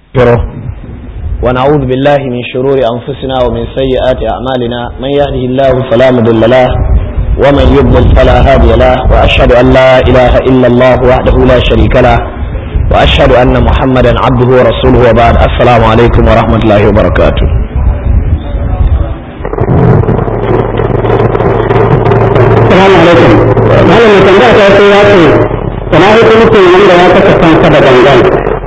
ونستغفره ونعوذ بالله من شرور أنفسنا ومن سيئات أعمالنا من يهده الله فلا مضل له ومن يضلل فلا هادي له وأشهد أن لا إله إلا الله وحده لا شريك له وأشهد أن محمدا عبده ورسوله وبعد السلام عليكم ورحمة الله وبركاته. السلام عليكم. هذا من تنبأ تأثيراتي كما يقول من لا يتكفن سبب الجنة.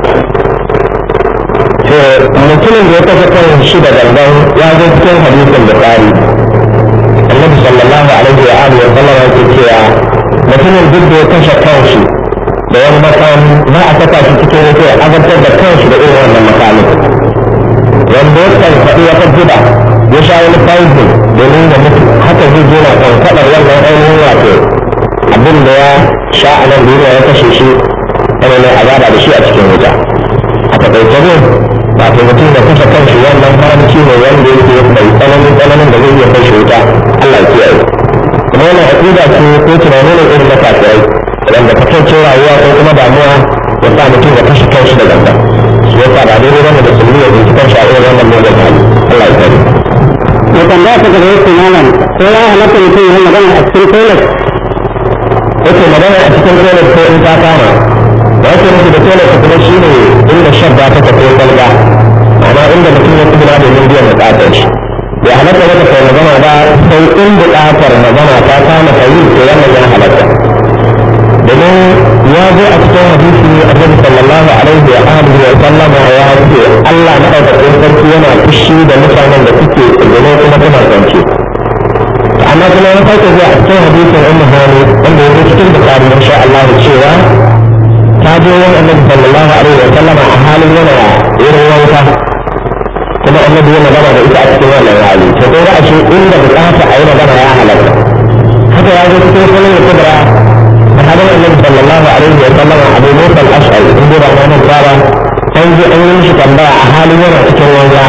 mutumin da ya kafa kan shi da gangan ya zo cikin hadisin Bukhari Annabi sallallahu alaihi wa alihi wa sallam ya ce cewa mutumin duk da ya kashe kanshi da wani makami za a saka shi cikin wuta ya azabtar da kanshi da irin wannan makamin wanda ya kan faɗi wata guda ya sha wani poison domin ya mutu haka zai je na kankaɗar wannan ainihin wato abin da ya sha a nan duniya ya kashe shi yana mai azaba da shi a cikin wuta a taƙaice ne wato mutum da kusa kanshi wannan haramci ne wanda yake mai tsananin da zai iya kai shi wuta Allah ya kiyaye kuma wannan aqida ce ko tunani ne irin na kafirai wanda kake rayuwa ko kuma damuwa ya sa mutum ya kashe kanshi da gaba shi yasa ba daidai bane da musulmi ya bincika kanshi a irin wannan mugun hali Allah ya kiyaye ya tambaya ta gaba yake malam ko ya halatta mutum ya magana a cikin toilet yake magana a cikin toilet ko in ta kama da yake nufi da toilet kuma shi ne inda shabba ta tafi kalga amma inda mutum ya tsibira domin biyan bukatar shi bai halatta maka kai magana ba sai in bukatar magana ta kama ka yi to wannan ya halatta domin ya zo a cikin hadisi annabi sallallahu alaihi wa alihi wa sallama ya ce Allah na ɗaukakin sarki yana fushi da mutanen da suke tsibire kuma suna kwance amma kuma ya sake zuwa a cikin hadisin ummu hani wanda ya zo cikin bukari insha Allah cewa ta je wani annabi sallallahu alaihi wa sallam a halin yana irin wanka kuma annabi yana magana da ita a cikin wannan hali to ko a ce inda bukata a yi magana ya halatta haka ya zo cikin sunan kubra a hadin annabi sallallahu alaihi wa sallam abu musa al-ash'ari in dai ba wannan tsara an ji an yi shi tambaya a halin yana cikin wanka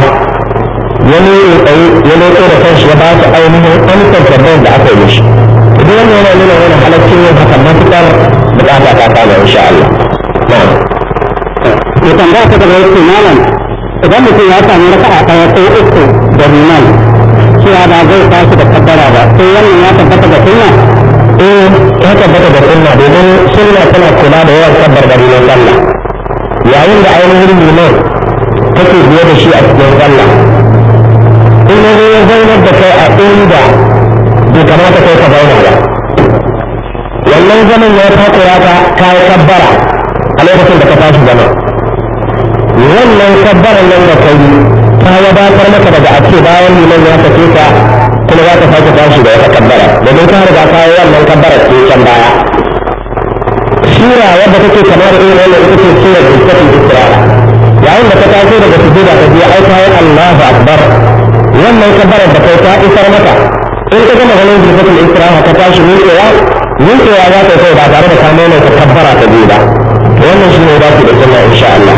ya leƙo da kanshi ya ba su ainihin amsar tambayar da aka yi mishi idan wannan yana nuna wani halaccin yin hakan matuƙar bukata ta kama insha Allah. ya tambaya ta gaba yake malam idan mutum ya samu raka'a ɗaya ko uku da liman cewa ba zai tashi da kaddara ba sai wannan ya tabbata da sunna ya tabbata da sunna domin sunna tana kula da yawan kabbar da liman sallah yayin da ainihin liman kake biye da shi a cikin sallah in ya zo ya zaunar da kai a inda bai kamata kai ka zauna ba wannan zaman ya takura ka kayi kabbara a lokacin da ka tashi zama wannan kabbaran nan da kai ta wadatar maka daga a ce bayan liman ya sake ka kuma za ka sake tashi da wata kabbara domin ka riga ka yi wannan kabbara ce can baya sura wadda take kamar irin wannan ita ce sura da take isra yayin da ka taso daga sujuda ka je ai kai Allahu akbar wannan kabbarar da kai ta isar maka in ka gama ganin jifatul isra ka tashi miƙewa za ta kai ba tare da ka nuna ka kabbara ta biyu ba to wannan shi ne dace da sunna insha Allah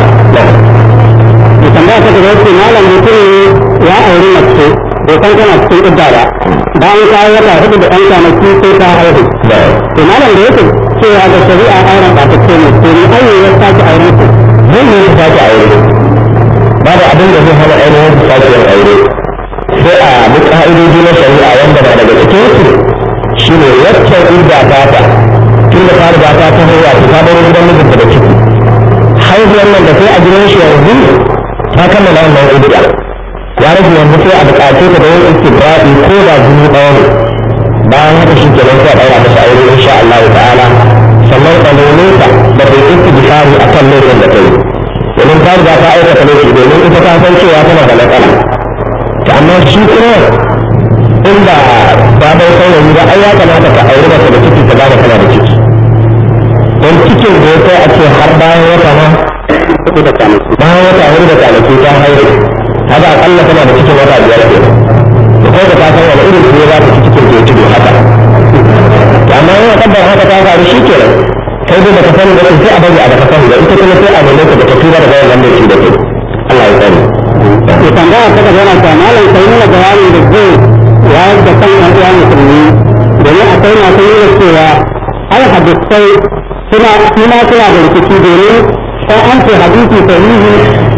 ya tambaya ta gaba yake malam mutum ya auri mace bai san tana cikin idda ba bayan ta wata hudu da ɗan kwanaki sai ta haihu to malam da yake cewa da shari'a auren ba ta ce ne to ni ai ya sake auren ku zai ne ya sake aure babu abin da zai hana ainihin su sake yin aure sai a bi ka'idoji na shari'a wanda ba daga cikin su shi ne waccan idda ta tun da ta riga ta haihuwa ta bar gidan mijinta da ciki haihuwar nan da sai a gidan shi yanzu ta kammala wannan idda ya rage yanzu sai a buƙace ta da yin istibra'i ko da jini ɗaya ne bayan haka shi ke nan sai a ɗaura masa aure insha Allah ta'ala sannan a neme ta da bai istighfari a kan laifin da ta yi domin ta riga ta aikata laifi domin ita ta san cewa tana da matsala ta amma shi kuma inda baban saurayi ba ai ya kamata ka aure mata da ciki ta gane kana da ciki don cikin da ya kai a ce har bayan wata ma bayan wata hudu da kwanaki ta haihu haka akalla tana da cikin wata 5 ke da kai da ta san wani irin su za ta ci cikin ke tudu haka amma yana tabbar haka ta faru shi kenan kai dai baka sani da sai a bari a baka sani da ita kuma sai a nemi ka da ta tura da bayan nan da shi da kai Allah ya sani ya tambaya ta gaba yana ta malam sai nuna bayanin da zai wayar da kan ɗan uwa musulmi domin akwai masu nuna cewa ai hadisai suna da rikici domin sai an ce hadisi sahihi ko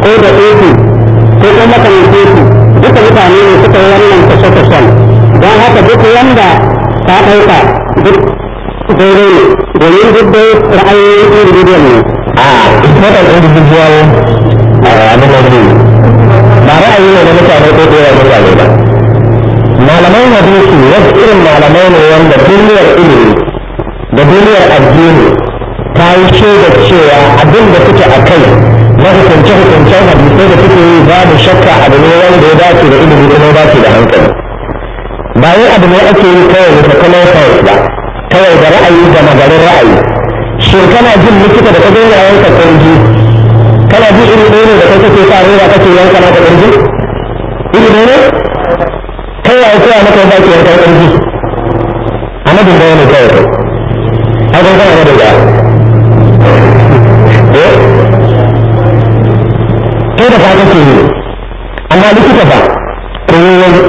ko da eke ko kuma makamantar su duka mutane ne suka yi wannan kashe-kashen don haka duk wanda ta ɗauka duk daidai ne domin duk dai ra'ayoyin individual ne. Total individual abin da ne ba ra'ayi ne na mutane ko ɗaya mutane ba. Malamai hadisi wasu irin malamai ne wanda duniyar ilimi da duniyar addini ta yi shaida cewa abin da suke a kai na hukunce-hukuncen hadisai da suke yi babu shakka abu ne wanda ya dace da ilimi kuma ya dace da hankali. Ba yin abu ne ake yi kawai da kuma science ba, kawai da ra'ayi da magarin ra'ayi. Shin kana jin likita da ka zo yana yanka ƙirji? Kana ji iri ɗaya ne da kai kake sa roba kake yanka maka ƙirji? Iri ɗaya ne? Kai ya koya maka yadda ake yanka ƙirji? A madin da wani kawai kai. Ai kan kana madin da. Kai da fa kake yi. Amma likita fa koyo wani.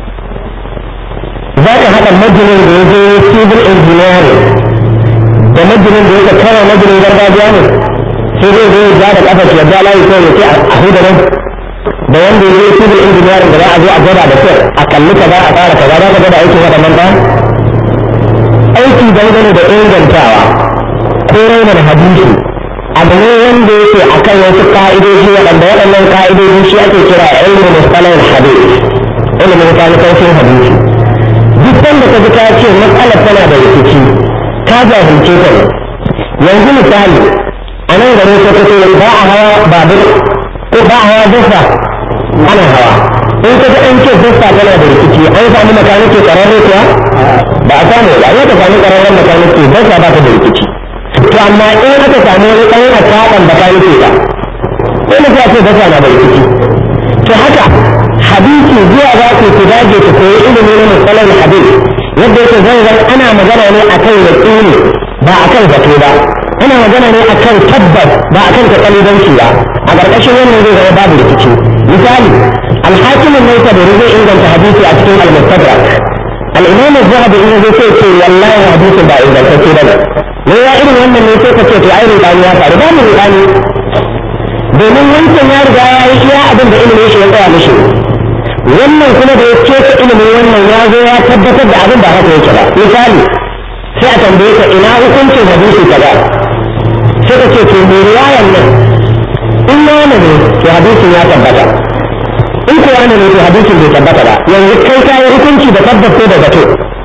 Za ka haɗa majinin da ya je civil engineering da majinin da yake kawai majinin gargajiya ne sai zai zo ya da kafa ya ja layi kawai ya ce a huda nan da wanda ya je civil engineering da za a zo a gwada da kyau a kalli ka za a fara kaza za ka gwada aikin waɗannan ba aiki dangane da ingantawa ko raunar hadisi abu ne wanda yake akan wasu ka'idoji waɗanda waɗannan ka'idoji shi ake kira ilmin mustalah hadis ilimin kalikancin hadisi duk wanda ka ji ka ce matsalar tana da rikici ka jahilce ta ne yanzu misali a nan gare ta kace ba a hawa babur ko ba a hawa dasa ana hawa in ka ga an ce dasa tana da rikici an samu makaniki ƙararre kuwa ba a samu ba yau ka samu ƙararren makaniki dasa ba ta da rikici to amma in aka samu wani ɗan a saɓan makaniki ba sai na ce dasa na da rikici to haka hadisi zuwa za ku dage ku koyi ilimi na musalar hadisi yadda yake zan ana magana ne akan yaqini ba akan zato ba ana magana ne akan tabbas ba akan takalidanci ba a ƙarƙashin wannan zai zama babu rikici misali al-hakim an-naisaburi zai inganta hadisi a cikin al-mustadrak al-imam az-zahabi in zai ce wallahi hadisin ba ingantacce bane ne ya irin wannan ne sai ka ce to ai rudani ya faru ba mu rudani domin wancan ya riga ya yi iya abin da ilimin shi ya tsaya mishi wannan kuma da ya ce ta ilimin wannan ya zo ya tabbatar da abin ba haka yake ba misali sai a tambaye ka ina hukuncin hadisi kaza sai ka ce to mai riwayan nan in na wani ne to hadisin ya tabbata in ko wani ne to hadisin bai tabbata ba yanzu kai ka yi hukunci da tabbato da zato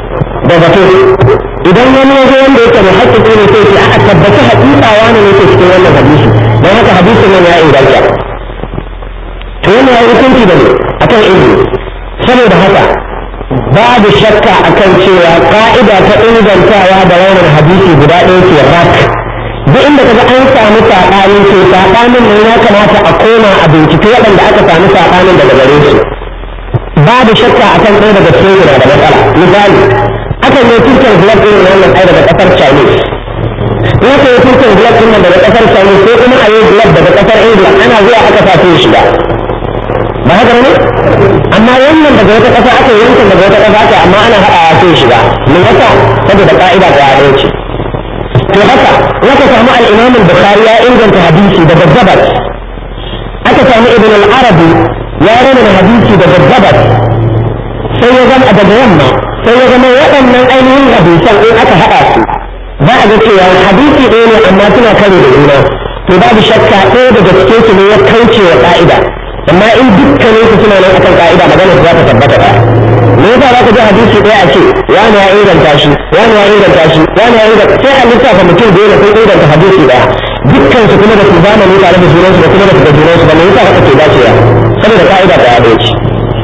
idan wani ya zo wanda yake da haƙƙi ne sai ce a tabbaci haƙiƙa wani ne ke cikin wannan hadisi don haka hadisin nan ya inganta to yana ya hukunci da ne akan ilimi saboda haka babu shakka akan cewa ka'ida ta ingantawa da raunin hadisi guda ɗaya ce rak duk inda kaga an samu saɓani to saɓanin nan ya kamata a koma a bincike waɗanda aka samu saɓanin daga gare su babu shakka akan ɗaya daga cikin guda da matsala misali akan yi turkan glove ɗin wannan ai daga ƙasar Chinese in aka yi turkan glove ɗin daga ƙasar Chinese sai kuma a yi glove daga ƙasar England ana zuwa aka sa su shiga ba haka ne amma wannan daga wata ƙasa aka yi yankin daga wata ƙasa aka amma ana haɗawa sai shiga me yasa saboda ka'ida ta yaro ce to haka wata samu al-Imam al-Bukhari ya inganta hadisi daga Jabat aka samu Ibn al-Arabi ya rana hadisi daga Jabat sai ya zama daga yamma sai ya zama waɗannan ainihin hadisan in aka haɗa su za a ga cewa hadisi ɗaya ne amma suna kare da juna to babu shakka ɗaya daga cikin su ne ya kauce wa ka'ida amma in dukkanin su suna nan akan ka'ida magana za ta tabbata ba me yasa za ka ji hadisi ɗaya a ce wani ya inganta shi wani ya inganta shi wani ya inganta sai a lissafa mutum dole sun inganta hadisi ɗaya dukkan su kuma da su zamani tare da junansu da kuma da su da junansu ba me yasa haka ke dacewa saboda ka'ida ta ɗaya ce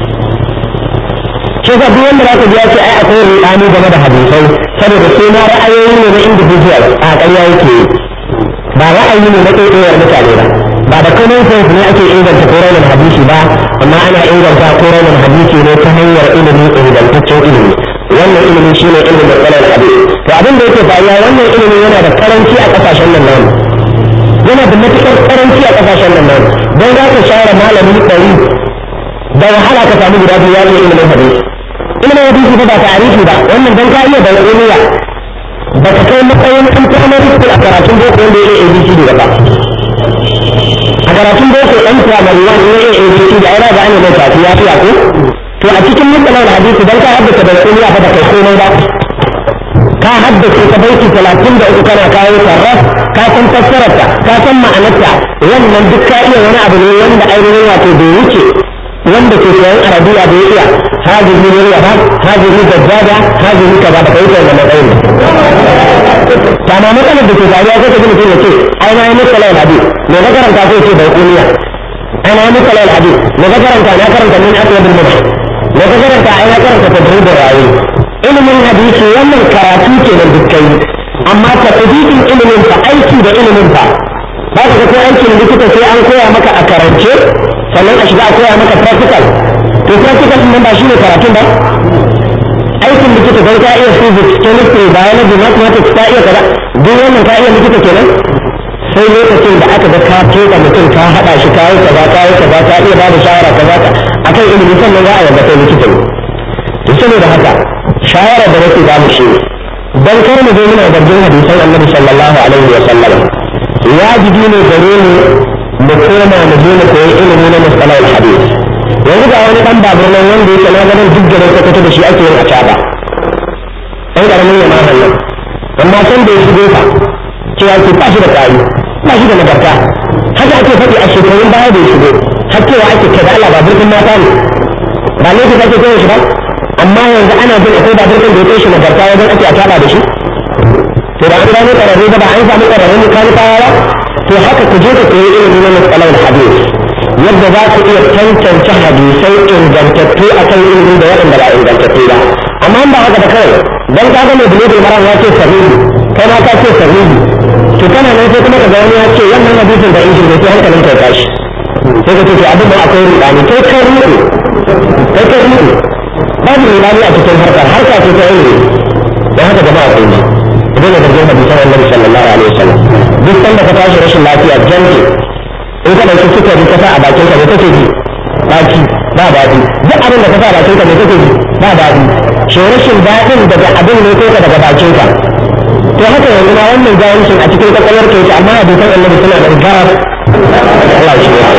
shi yasa duk wanda za ka ji ya ce ai akwai ruɗani game da hadisai saboda sai na ra'ayoyi ne na individual a ƙarya yake ba ra'ayi ne na ɗaiɗayar mutane ba da common sense ne ake inganta ko raunin hadisi ba amma ana inganta ko raunin hadisi ne ta hanyar ilimi ingantaccen ilimi wannan ilimi shi ne ilimin matsalar hadisi to abin da yake faruwa wannan ilimi yana da karanci a ƙasashen nan namu yana da matuƙar karanci a ƙasashen nan namu don za ka share malami 100 da wahala ka samu guda biyu ya ce ilimin hadisi ilimin hadisi ba tarihi ba wannan don ka iya da ilmiya ba ka kai matsayin primary school a karatun boko wanda ya yi abcd ba a karatun boko ɗan firamare wani ne ya ABC da ai ba ne mai tafi ya fiya ko to a cikin mutanen hadisi dan ka haddace da sunniya fa da kai komai ba ka haddace ta baiti 33 kana kawo sarraf ka san fassararta ka san ma'anarta wannan duk ka iya wani abu ne wanda ainihin wato bai wuce wanda ke koyon arabiya bai iya hadihi miryaha hadihi dajjada hadihi kaza da kai da matsayin ta ma matsalar da ke faruwa sai ka ji mutum ya ce ai na yi musalai hadis me ka karanta sai ce bai kuniya ai na yi musalai hadis me ka karanta na karanta min aswadul mubah me ka karanta ai na karanta tadribur rawi ilimin hadisi wannan karatu ke da dukkan amma tafsirin ilimin fa aiki da ilimin fa ba ka ko aikin likita sai an koya maka a karance sannan a shiga a koya maka practical to practical din ba shine karatun ba aikin likita don ka iya physics chemistry biology mathematics ka iya kaza duk wannan ka iya likita kenan sai lokacin da aka ga ka tuka mutum ka hada shi ka yi kaza ka iya ba da shawara kaza akan ilimi sannan za a yarda kai likita ne to saboda haka shawara da nake ba mu shi dan kar mu zo muna zargin hadisan Annabi sallallahu alaihi wa sallam wajibi ne gare mu koma mu je mu koyi ilimi na musalal hadis yanzu ga wani dan babur nan wanda yake na ganin duk garin ka kace da shi ake yin acaba sai karamin ya ma nan amma san da ya shigo fa cewa ke ba shi da kai ba shi da nagarta haka ake faɗi a shekarun baya da ya shigo har cewa ake kada Allah babur din mata ne ba ne kake kai shi ba amma yanzu ana jin akwai babur din da ya kai shi nagarta wajen ake acaba da shi to da an gano ƙararru ba an samu ƙararrun kanikawa ba to haka ku je ku koyi ilimi na matsalar hadis yadda za ku iya tantance hadisai ingantattu a kan ilimin da waɗanda ba ingantattu ba amma ba haka da kawai don ka ga mai bulugul maram ya ce sahihi kai ma ka ce sahihi to kana nan sai kuma ka ga wani ya ce wannan hadisin da injin sai hankalin kai tashi sai ka ce to abin da akwai rudani kai ka rudu babu rudani a cikin harka ce ta ilimi don haka jama'a kai ne idan da zargin hadisan Annabi sallallahu alaihi wasallam duk sanda ka tashi rashin lafiya janki in ka dauki sukari ka sa a bakin ka ne kake ji baki ba dadi duk abin da ka sa a bakin ka ne kake ji ba dadi shi rashin dadin daga abin ne ko ka daga bakin ka to haka yanzu ma wannan jahilcin a cikin kwakwalwar ka yake amma hadisan Annabi suna da garar Allah shi ne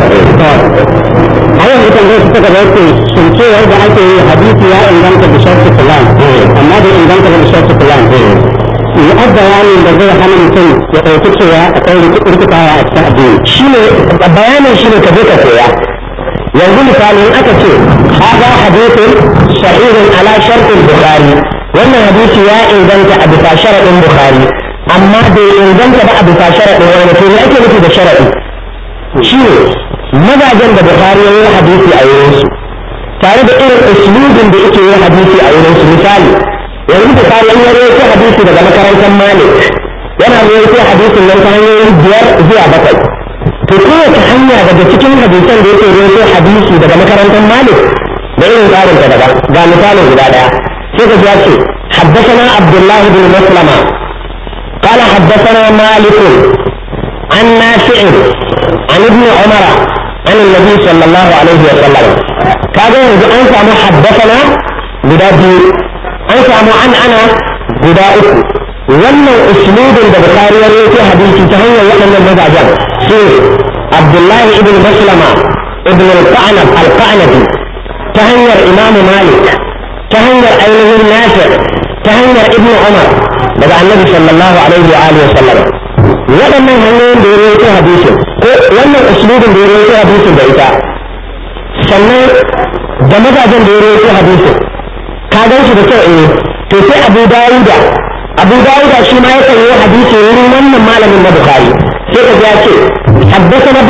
a yanzu kan zai suka gaba yake shin cewar da ake yi hadisi ya inganta da sharti fulan amma bai inganta da sharti fulan yi bayanin da zai hana mutum ya ɗauki cewa akwai rikitawa a cikin addini shi ne bayanin shi ne ka je ka koya yanzu misali in aka ce haza hadithun sahihun ala shartin bukhari wannan hadisi ya inganta a bisa sharaɗin bukhari amma bai inganta ba a bisa sharaɗin wani to ne ake nufi da sharaɗi shi ne mazajen da bukhari ya yi hadisi a wurinsu tare da irin uslubin da yake yi hadisi a wurinsu misali yanzu da kare an yare ta hadisi daga makarantar Malik yana da yake hadisin nan ta hanyoyin 5 zuwa 7 to kowace hanya daga cikin hadisan da yake rawaito hadisi daga makarantar Malik da irin tsarin ta daga ga misalin guda daya sai ka ji ce haddathana Abdullah ibn Maslama qala haddathana Malik an Nafi' an ibn Umar an Nabi sallallahu alaihi wa sallam kaga yanzu an samu haddathana guda biyu an samu ana guda uku wannan uslubin da Bukhari ya rawaito hadisi ta hanyar waɗannan mazajen su Abdullahi ibn Maslama ibn al-Qanab al-Qanabi ta hanyar Imam Malik ta hanyar ainihin Nafi' ta hanyar Ibn Umar daga Annabi sallallahu alaihi wa alihi wasallam waɗannan hanyoyin da ya rawaito hadisin ko wannan uslubin da ya rawaito hadisin da ita sannan da mazajen da ya rawaito hadisin ka gan shi da kyau to sai Abu Dawuda shi ma ya yi hadisi wurin wannan malamin na Bukhari sai ka ya ce haddathana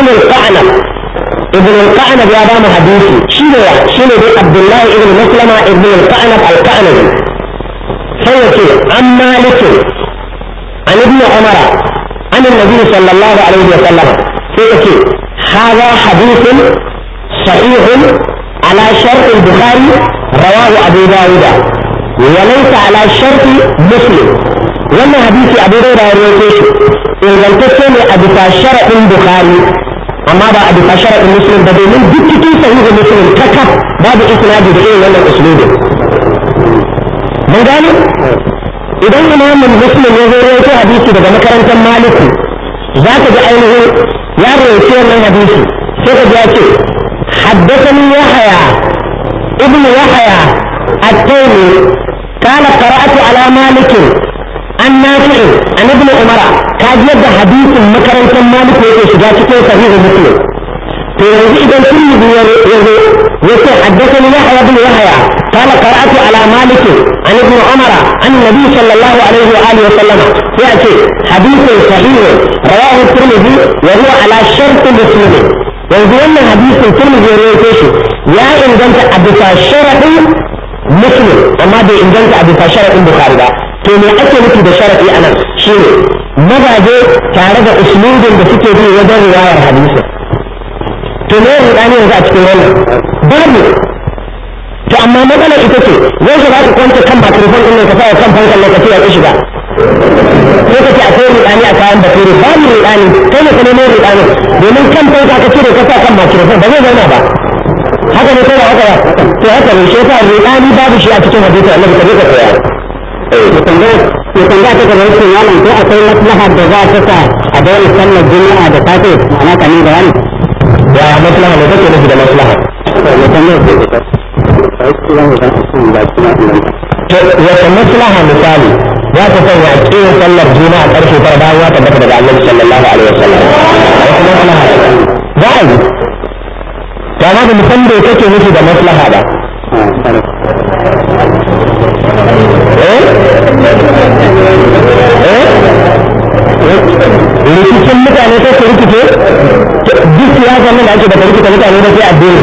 ibn al-Qanab ya ba mu hadisi shine dai Abdullah ibn Maslama ibn al-Qanab al-Qanabi sai ya ce an Malik an ibn Umar an annabi sallallahu alaihi wa sallam sai ya ce hada hadithun sahihun ala shart al-Bukhari رواه أبو داود وليس على شرط مسلم wannan hadisi Abu Dawud ya rawaito shi ingantacce ne a bisa sharadin Bukhari amma ba a bisa sharadin Muslim ba domin duk cikin sahihu Muslim kakaf babu isnadi da irin wannan usulubi mun gane idan Imam Muslim ya rawaito hadisi daga makarantar Malik za ka ga ainihin ya rawaito wannan hadisi كيف جاءت حدثني يحيى ابن يحيى التيمي قال قرأت على مالك عن نافع عن ابن عمر كاد يبدا حديث مكرنة مالك ويشجع في صحيح مسلم إذا كل يقول حدثني يحيى بن يحيى قال قرأت على مالك عن ابن عمر عن النبي صلى الله عليه وآله وسلم يأتي حديث صحيح رواه الترمذي وهو على شرط مسلم ويقول حديث الترمذي رواه يا إن كنت أبتا شرط مسلم أما دي إن كنت أبتا شرط البخاري to me ake nufi da sharafi anan shine mazaje tare da uslubin da suke bi wajen riwayar hadisi to me rudani yanzu a cikin wannan babu to amma matsalar ita ce zai za ka kwanta kan makarifon ɗin ka sa kan fankan lokaci ya ƙi shiga ko ka ce akwai rudani a kayan bature babu rudani kai ne ka nemo rudani domin kan fanka ka cire ka sa kan makarifon ba zai zauna ba haka ne ko ba haka ba to haka ne shi yasa rudani babu shi a cikin hadisi Allah ka je ka koya ya tambaya ta gaba yake malam ko akwai maslaha da za ta sa a daina sallar juma'a da safe ma'ana kamin bayani ya maslaha ne take nufi da maslaha wata maslaha misali za ta sanya a cikin sallar juma'a karfe tara bayan ya tabbata daga annabi sallallahu alaihi wasallam wata maslaha za a yi ba ma da musan da kake nufi da maslaha ba rikicin mutane ko su rikice duk siyasa nan da ake da rikita mutane da sai addini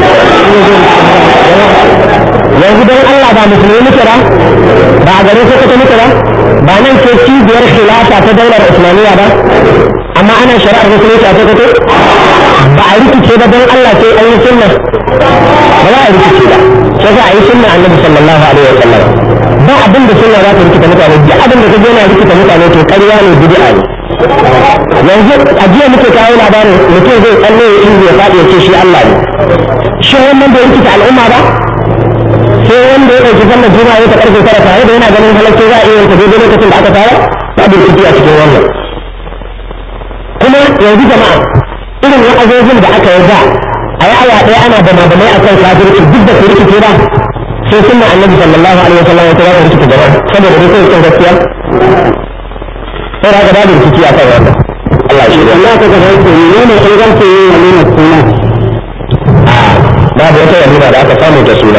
yanzu don Allah ba musulmi muke ba ba a gare sai kata muke ba nan ke cibiyar khilafa ta daular islamiyya ba amma ana shari'ar musulunci a sokoto ba a rikice ba don Allah sai an yi sunna ba za a rikice ba sai za a yi sunna annabi sallallahu alaihi wa sallam ba abin da sunna za ta rikita mutane duk abin da kaje yana rikita mutane to ƙarya ne bid'a ne yanzu a jiya muke kawo labarin mutum zai tsalle ya inda ya faɗi ya ce shi Allah ne shi wannan bai rikita al'umma ba sai wanda ya ɗauki sallar juma'a ya ta ƙarfe tara tare da yana ganin halarci za a iya yanka daidai lokacin da aka tara babu rikici a cikin wannan kuma yanzu jama'a irin wa'azozin da aka yi da a yi awa ɗaya ana da mabamai a kan kafirci duk da su rikice ba sai sunna annabi sallallahu alaihi wasallam ya tara rikice jama'a saboda dai sai gaskiya sai da babu rikici a kan wannan Allah shi Allah ka ga sai ne ne ingancin yin walima suna babu wata walima da aka samu ta suna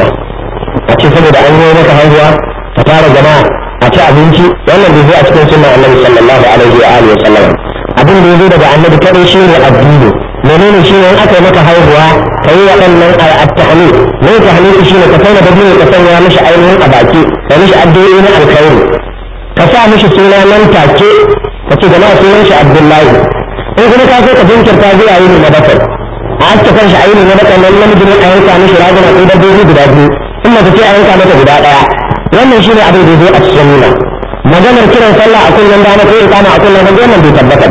a ce saboda an yi maka haihuwa ta tara jama'a a ci abinci wannan bai zo a cikin sunna annabi sallallahu alaihi wa alihi wasallam abin da ya zo daga annabi kadai shi ne addini menene shi ne in aka yi maka haihuwa ka yi waɗannan at-tahlil ne tahlil shi ne ka kaina da biyu ka sanya mishi ainihin a baki ka mishi addu'o'i na alkhairi ka sa mishi suna nan take ka ce jama'a sunan shi Abdullahi in kuma ka so ka jinkirta zuwa yini na bakwai a aska kan shi a yini na bakwai nan namiji ne a yanka mishi raguna ko dabbobi guda biyu in mace ce a yanka mata guda ɗaya wannan shi ne abin da ya zo a cikin nuna maganar kiran sallah a kullum dama ko iqama a kullum dama wannan bai tabbata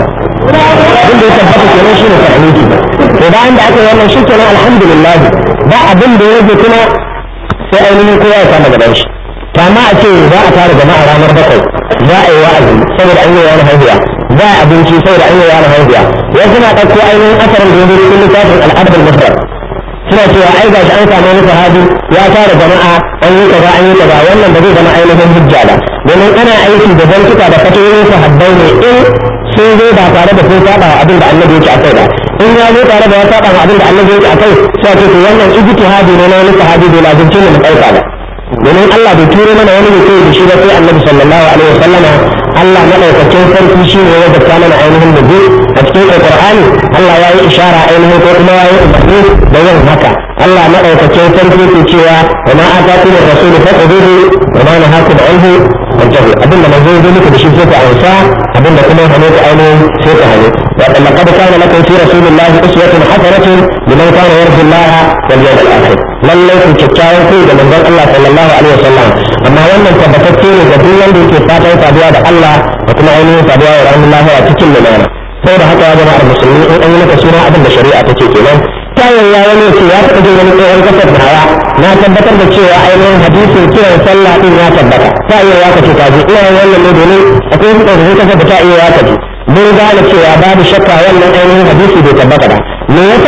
abin da ya tabbata kenan shi ne ta'aliki to bayan da aka yi wannan shi kenan alhamdulillah ba abin da ya rage kuma sai ainihin kowa ya kama gaban shi to amma a ce za a tara jama'a ranar bakwai za a yi wa'azi saboda an yi wani haihuwa za a abinci saboda an yi wani haihuwa wasu na ɗauko ainihin asarin da ya zo cikin littafin al'adar masar suna cewa ai gashi an samu wani sahabi ya tara jama'a an yi kaza an yi kaza wannan ba zai zama ainihin hujja ba domin ana aiki da zantuka da fatoyin sahabbai ne in sun zo ba tare da sun saba wa abin da annabi yake akai ba in ya zo tare da ya saba wa abin da annabi yake akai sai ce to wannan ijtihadi ne na wani sahabi bai lazimce mu ɗauka ba domin Allah bai turo mana wani mutum da shi ba sai annabi sallallahu alaihi wasallama Allah madaukakin sarki shi ne ya zakka mana ainihin nabi a cikin alqur'ani Allah ya yi ishara ainihin ko kuma ya yi umarni da yin haka Allah madaukakin sarki ke cewa wa ma atakum ar-rasul faquduhu wa ma nahakum anhu fantahu abin da manzo ya muku da shi sai ka amsa abin da kuma hane ku ainihin sai ka hane wa laqad kana lakum fi rasulillahi uswatun hasanatun liman kana yarju Allah wal yawmal akhir lallai ku kyakkyawan kai da manzon Allah sallallahu alaihi wasallam amma wannan tabbatacce ne ga duk wanda yake fatan saduwa da Allah da kuma ainihin saduwa da ranar lahira cikin lumana sai da haka ya zama musulmi in an yi maka suna abin da shari'a ta ce kenan tayin ya wani ce ya taɓa jin wani tsohon kasar da hawa na tabbatar da cewa ainihin hadisin kiran sallah din ya tabbata ta iya ya kace kaji ina wannan ne domin akwai wani tsohon kasar da ta iya ya kaji mun gane cewa babu shakka wannan ainihin hadisi bai tabbata ba me yasa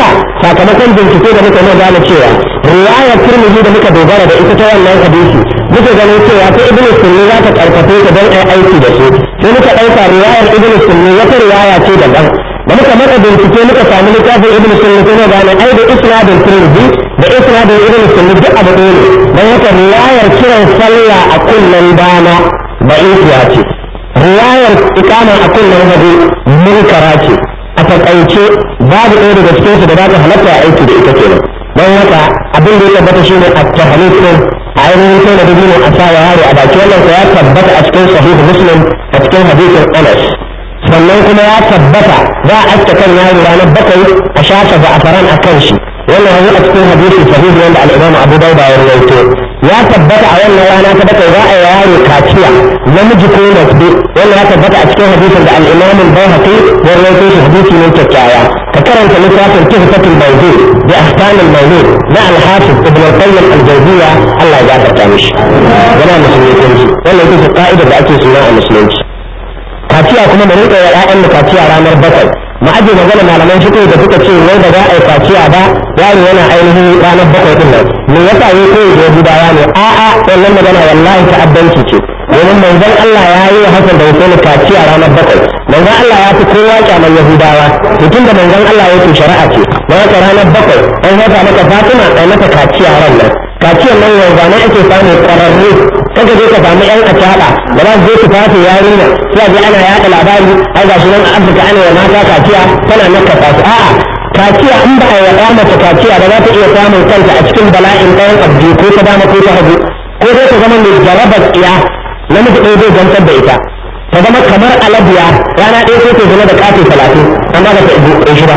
sakamakon bincike da muka gane cewa riwayar Tirmidhi da muka dogara da ita ta wannan hadisi muka ganin cewa ta Ibn Sunni za ta karfafe ta don ai aiki da su sai muka ɗauka riwayar Ibn Sunni wata riwaya ce daban da muka matsa bincike muka samu littafin Ibn Sunni kuma gane ai da isnadin Tirmidhi da isnadin Ibn Sunni duk abu ɗaya ne don haka riwayar kiran sallah a kullum dama ba'ifiya ce riwayar ikama a kullum hagu munkara ce a takaice babu ɗaya daga cikinsu da za ta halatta a aiki da ita kenan don haka abin da ya tabbata shi ne a tahalif ɗin a ainihin kai da dabino a sa yaro a baki wannan ya tabbata a cikin sahihu muslim a cikin hadisin anas sannan kuma ya tabbata za a aske kan yaro ranar bakwai a shafa za'afaran a kan shi wannan yanzu a cikin hadisi sahihu wanda al'imam abu dauda ya rawaito ya tabbata a wannan rana ta bakwai za a yi yaro kaciya namiji ko mace wannan ya tabbata a cikin hadisin da al'imam al-bayhaqi ya rawaito shi hadisi ne kyakkyawa ka karanta littafin tuhfatul mawdud bi ahkamil mawlud na al-hafiz ibn al-qayyim al-jawziyya Allah ya gafarta mishi yana musulmi kunci wannan ita ce ka'ida da ake suna a musulunci kaciya kuma mu rinka wa ƴaƴan mu kaciya ranar bakwai mu aje magana malaman fiqh da suka ce wai da za a yi kaciya ba yaro yana ainihin ranar bakwai din nan me yasa yayi koyi da Yahudawa ne a'a wannan magana wallahi ta'addanci ce domin manzon Allah ya yi wa Hassan da Hussein kaciya ranar bakwai manzon Allah ya fi kowa kyaman Yahudawa tun da manzon Allah yake shari'a ce don haka ranar bakwai an haka maka Fatima a mata kaciya ran nan kaciyar nan yanzu ne ake samu ƙwararru kaga je ka samu ƴan acaba da za su je su fata yarinya sai a je ana yaɗa labari ai ga shi nan a Afirka ana wa mata kaciya tana nakasa su a'a kaciya in ba a yi wa mace kaciya ba za ta iya samun kanta a cikin bala'in ɗayan abu ko ta dama ko ta hagu ko dai ta zama mai jarabar tsiya namiji ɗaya zai gantar da ita ta zama kamar alabiya rana ɗaya sai ta zama da ƙafe 30 amma ba ta ɗaya shi ba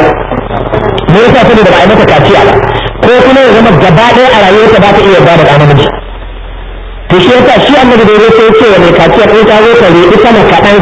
me yasa saboda ba a yi mata kaciya ba ko kuma ya zama gaba ɗaya a rayuwarta ba ta iya ba da ɗa namiji to shi yasa shi annabi da yake ce wa mai kaciya ko ta zo ta riƙi sama kaɗan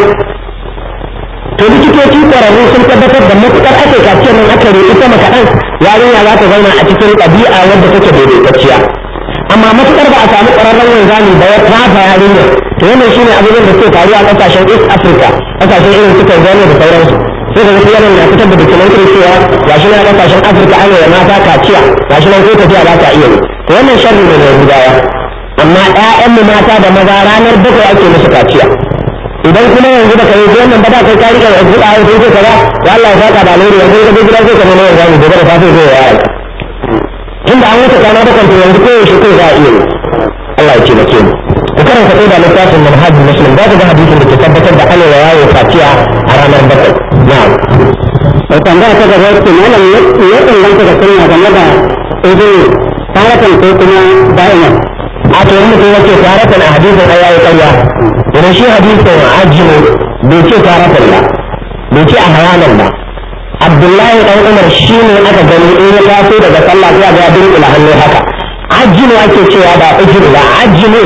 to likitoci ƙwararru sun tabbatar da matuƙar ake kaciyar nan aka riƙi sama kaɗan yarinya za ta zauna a cikin ɗabi'a wadda take daidaitacciya amma matuƙar ba a samu ƙwararren wanzami ba ya tafa yarinya to wannan shine abubuwan da suke faruwa a ƙasashen East Africa ƙasashen irin su Tanzania da sauransu sai da wasu yaran na fitar da documentary cewa gashi na ƙasashen Afirka an yi mata kaciya gashi nan ko tafiya ba ta iya yi to wannan sharri ne na Yahudawa amma ƴaƴanmu mata da maza ranar bakwai ake musu kaciya idan kuma yanzu da kai wannan ba da kai ka rika yanzu a yanzu ko kaza ya Allah ya saka da alheri yanzu ka je gida sai ka nuna yanzu gobe da safe zai yaya inda an wuce kana da kanta yanzu ko yaushe kai za a iya Allah ya taimake mu ku karanta ko da littafin manhajul muslim ba ga hadisin da ke tabbatar da ana yawo kaciya a ranar bakwai na'am sai tambaya ta gaba ce malam ya danganta da sunna game da izini taratan ko kuma da'iman a to mutum yake taratan a hadisin ayayi ƙarya idan shi hadisin ajinu bai ce taratan ba bai ce a hayanan ba Abdullahi dan Umar shi ne aka gani in ya taso daga sallah sai ga dunkula hannu haka ajinu ake cewa ba ujuru ba ajinu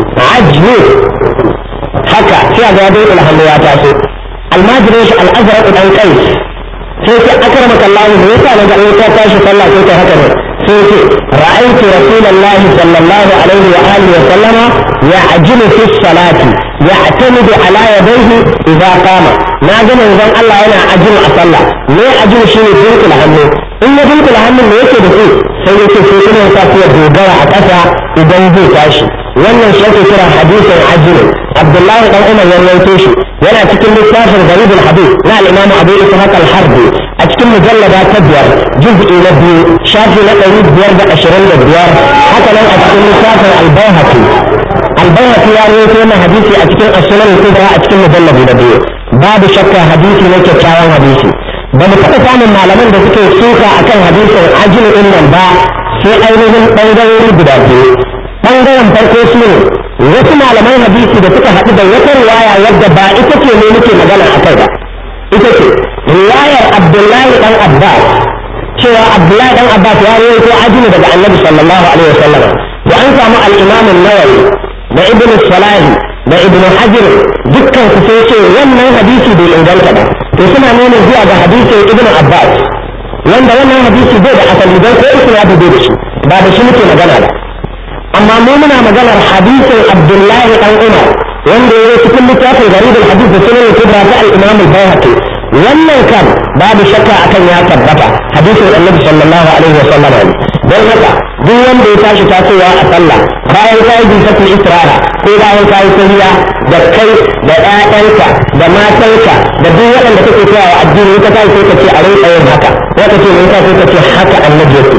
haka sai ga dunkula hannu ya taso almajirin shi al-azraq dan qais sai ce akramaka Allah ne yasa daga in ka tashi sallah sai ka haka ne sai ce ra'aytu rasulullahi sallallahu alaihi wa alihi wa sallama ya'jilu fi salati ya'tamidu ala yadayhi idza qama na ga manzon Allah yana ajiru a sallah ne ajiru shine dunkula hannu in ya dunkula hannun ne yake da su sai yake sai kuma ya tafi ya dogara a ƙasa idan zai tashi wannan shi ake kira hadisin ajiru Abdullahi dan Umar ya rawaito shi yana cikin littafin Gharibul Hadith na al-Imam Abu Ishaq al-Harbi a cikin mujallada ta 5 juz'i na 2 shafi na 525 haka nan a cikin littafin al-Bayhaqi ya rawaito wannan hadisi a cikin as-Sunan al-Kubra a cikin mujalladi na 2 babu shakka hadisi ne kyakkyawan hadisi ba mu taɓa samun malaman da suke suka akan hadisin ajin din nan ba sai ainihin ɓangarori guda biyu ɓangaren farko su ne wasu malaman hadisi da suka haɗu da wata riwaya wadda ba ita ce ne muke magana a kai ba ita ce riwayar Abdullahi dan Abbas cewa Abdullahi dan Abbas ya rawaito ajini daga Annabi sallallahu alaihi wasallam to an samu al-Imam an-Nawawi da Ibn Salahi da Ibn Hajar dukkan su sai ce wannan hadisi bai inganta ba to suna nuna zuwa ga hadisin Ibn Abbas wanda wannan hadisi bai da asali dan ko isnadu bai da shi ba da shi muke magana ba amma mu muna maganar hadisin Abdullahi dan Umar wanda ya cikin littafin Gharibul Hadith da Sunan al-Kubra ta al-Imam al-Bayhaqi wannan kan babu shakka akan ya tabbata hadisin Annabi annabi sallallahu alaihi wa sallam ne don haka duk wanda ya tashi tasowa a sallah bayan ka yi bisatul isra'a ko bayan ka yi tahiyya da kai da ƴaƴanka da matanka da duk waɗanda kake koya wa addini ka tashi sai ka ce a rinka yin haka wata ce mai sai ka ce haka annabi yake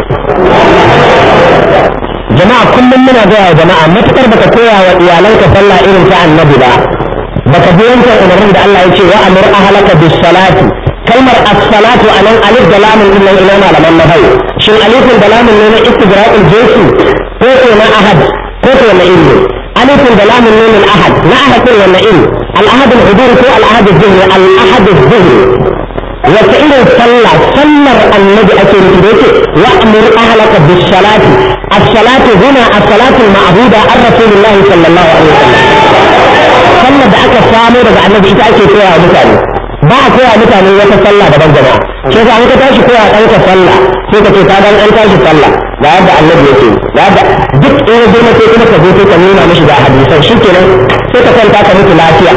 jama'a kullum muna gaya wa jama'a matukar baka koya wa iyalanka sallah irin ta annabi ba baka bi wancan umarnin da Allah ya ce wa amur ahlaka bis salati kalmar as-salatu anan alif da lamun din nan ina malaman nahawu shin alifin da lamun ne na istigraqul jinsi ko ko na ahad ko ko na ilmi alifin da lamun ne na ahad na ahad ko na ilmi al-ahad al-hudur ko al-ahad al-dhihni al-ahad al-dhihni wata irin sallar annabi ake nufi da yake wa'mur ahlaka bis salati as-salatu huna as-salatu al-ma'buda an rasulillahi sallallahu alaihi wasallam sallar da aka samu daga annabi ita ake koya wa mutane ba a koya mutane wata sallah daban jama'a sai ka an ka tashi koya ɗanka sallah sai ka ce ka dan an tashi sallah ga yadda annabi yake ga yadda duk in ya girma sai kuma ka zo sai ka nuna mishi ga hadisan shikenan sai ka kwanta ka mutu lafiya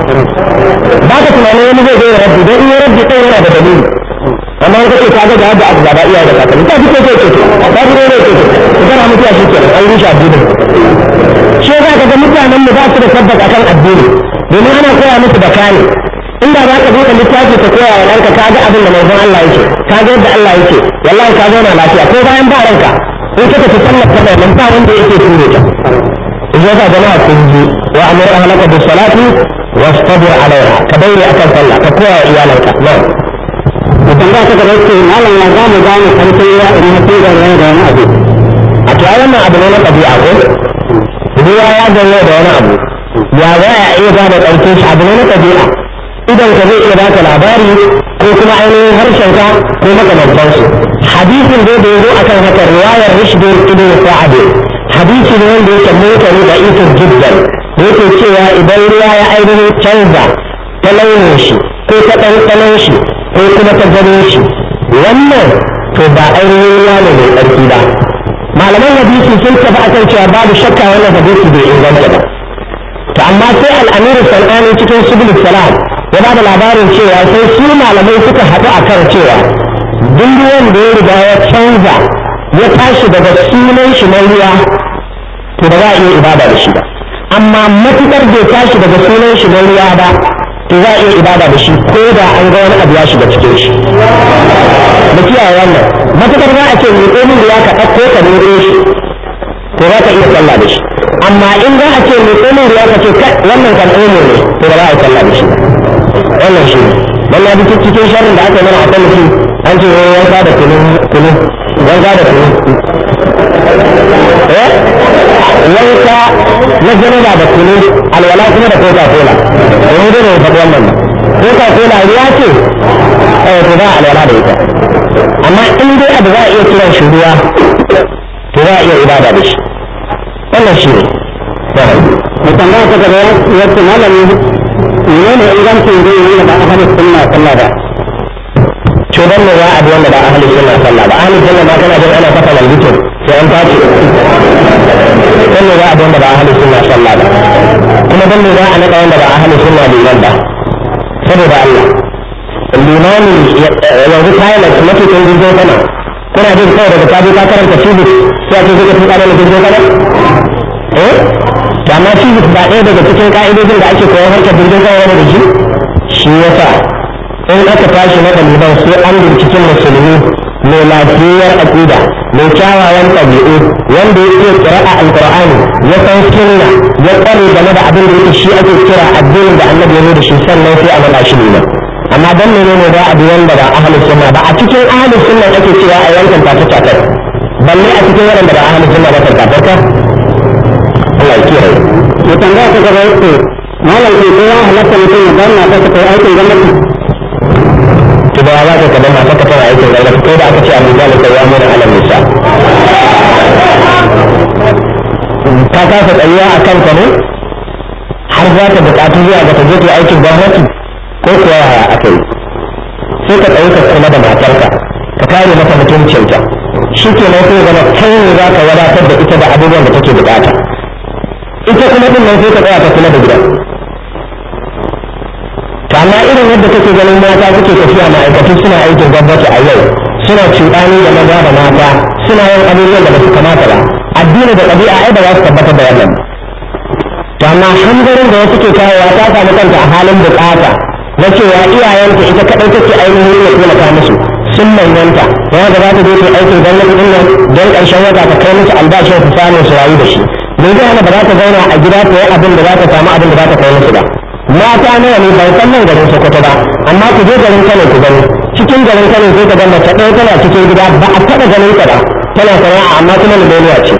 ba ka tunanin wani zai zo ya rabbi don in ya rabbi kai yana da dalili amma in kace ka ga ga yadda aka gaba iyaye da kakanni ta fito sai ce to ta fito ne ce to kana mutuwa shikenan an rushe addinin shi za ka ga mutanen mu ba su da tabbata akan addini domin ana koya musu da kane inda za ka buɗe littafi ka koya wa ɗanka ka ga abin da manzon Allah yake ka ga yadda Allah yake wallahi ka zauna lafiya ko bayan ba ranka in ka tafi sallar ta nan ba wanda yake ture ta idan ka jama'a kun ji wa amur ahlaka bis salati wastabir alaiha ka daure akan sallah ka koya wa iyalanka na'am mutum ba ka ga yake malam ya ga mu gane karfin ya in mutum da wani abu a to wannan abu ne na ɗabi'a ko ruwa ya gano da wani abu ya za a iya gane ƙarfin shi abu ne na ɗabi'a idan ka zai iya baka labari ko kuma ainihin harshen ka ko makamantansu hadisin da ya zo akan haka riwayar rishdin ibn sa'ad hadisi ne wanda yake mutane da isin jiddan yake cewa idan ruwa ya ainihin canza ta launin shi ko ta ɗanɗanon shi ko kuma ta ganin shi wannan to ba ainihin ruwa ne mai ƙarfi ba malaman hadisi sun tafi akan cewa babu shakka wannan hadisi bai inganta ba to amma sai al-amir sanani cikin subul salam ya ba da labarin cewa sai su malamai suka haɗu a kan cewa duk ruwan da ya riga ya canza ya tashi daga sunan shi na ruwa to ba za a iya ibada da shi ba amma matuƙar bai tashi daga sunan shi na ruwa ba to za a iya ibada da shi ko da an ga wani abu ya shiga cikin shi da kiyaye wannan matuƙar za a ce mai tsomin ruwa ka ɗauko ka nemo shi to za ka iya sallah da shi amma in za a ce mai tsomin ruwa ka ce wannan kan ɗomo ne to ba za a yi sallah da shi ba wannan shi ne na duk cikin sharrin da aka mana a kan mutum an ce wanka da kunu wanka da kunu wanka na janaba da kunu alwala kuma da coca cola domin dole ne faɗi wannan coca cola ruwa ce to ba alwala da ita amma in dai abu za a iya kiran shi ruwa to za a iya ibada da shi wannan shi ne mutum ba ka gaba yadda malami menene ingancin zai yi da ahalin sunna sallah ba to dan ne za a bi wanda ba ahalin sunna sallah ba ahalin sunna ma kana jin ana kafa lalbitin sai an tace dan ne za a bi wanda ba ahalin sunna sallah ba kuma dan ne za a naɗa wanda ba ahalin sunna liman ba saboda Allah limani yanzu pilot matukin jirgin sama kuna jin kawai daga kaji ka karanta physics sai a ce zai ka tuka da jirgin sama amma physics ba ɗaya daga cikin ka'idojin da ake koyar harkar jirgin sama wani da shi yasa in aka tashi na ɗaliban sai an binciken musulmi mai lafiyar aƙida mai kyawawan ɗabi'u wanda ya iya ƙira'a alƙur'ani ya san sunna ya ƙware game da abin da yake shi ake kira addinin da annabi ya zo da shi sannan sai a naɗa shi ne amma dan menene za a bi wanda ba ahlus sunna ba a cikin ahlus sunna ake cewa a yankan tafi balle a cikin waɗanda ba ahlus sunna ba tafi Allah ya kiyaye ya tambaya ta gaba yake malam ke ko ya halatta mutum ya bar mata ta kai aikin gwamnati to da ya ka kada mata ta kai aikin gwamnati ko da aka ce Abu Jalal kai ya mu da alam nisa ka kasa tsayuwa a kanka ne har za ta buƙatu zuwa ga ta je ta aikin gwamnati ko kuwa yaya aka yi sai ka tsaye ka kula da matarka ka kare mata mutuncinta shi ke nan sai zama kai ne za ka wadatar da ita da abubuwan da take buƙata ita kuma din nan sai ka tsaya ka kula da gidan to amma irin yadda kake ganin mata suke tafiya ma'aikatu suna aikin gwamnati a yau suna cuɗani da maza da mata suna yin abubuwan da ba su kamata ba addini da ɗabi'a ai ba za su tabbatar da wannan to amma hanzarin da wasu ke kawowa ta samu kanta a halin bukata na cewa iyayenta ita kaɗai take ainihin ya taimaka musu sun manyanta wanda za ta je ta aikin gwamnati din nan don ƙarshen wata ta kai musu albashin su samu su rayu da shi me zai hana ba za ta zauna a gida ta yi abin da za ta samu abin da za ta kai musu ba mata nawa ne ban san nan garin Sokoto ba amma ku je garin Kano ku gani cikin garin Kano sai ka ga mace ɗaya tana cikin gida ba a taɓa ganin ta ba tana sana'a amma kuma miliyoniya ce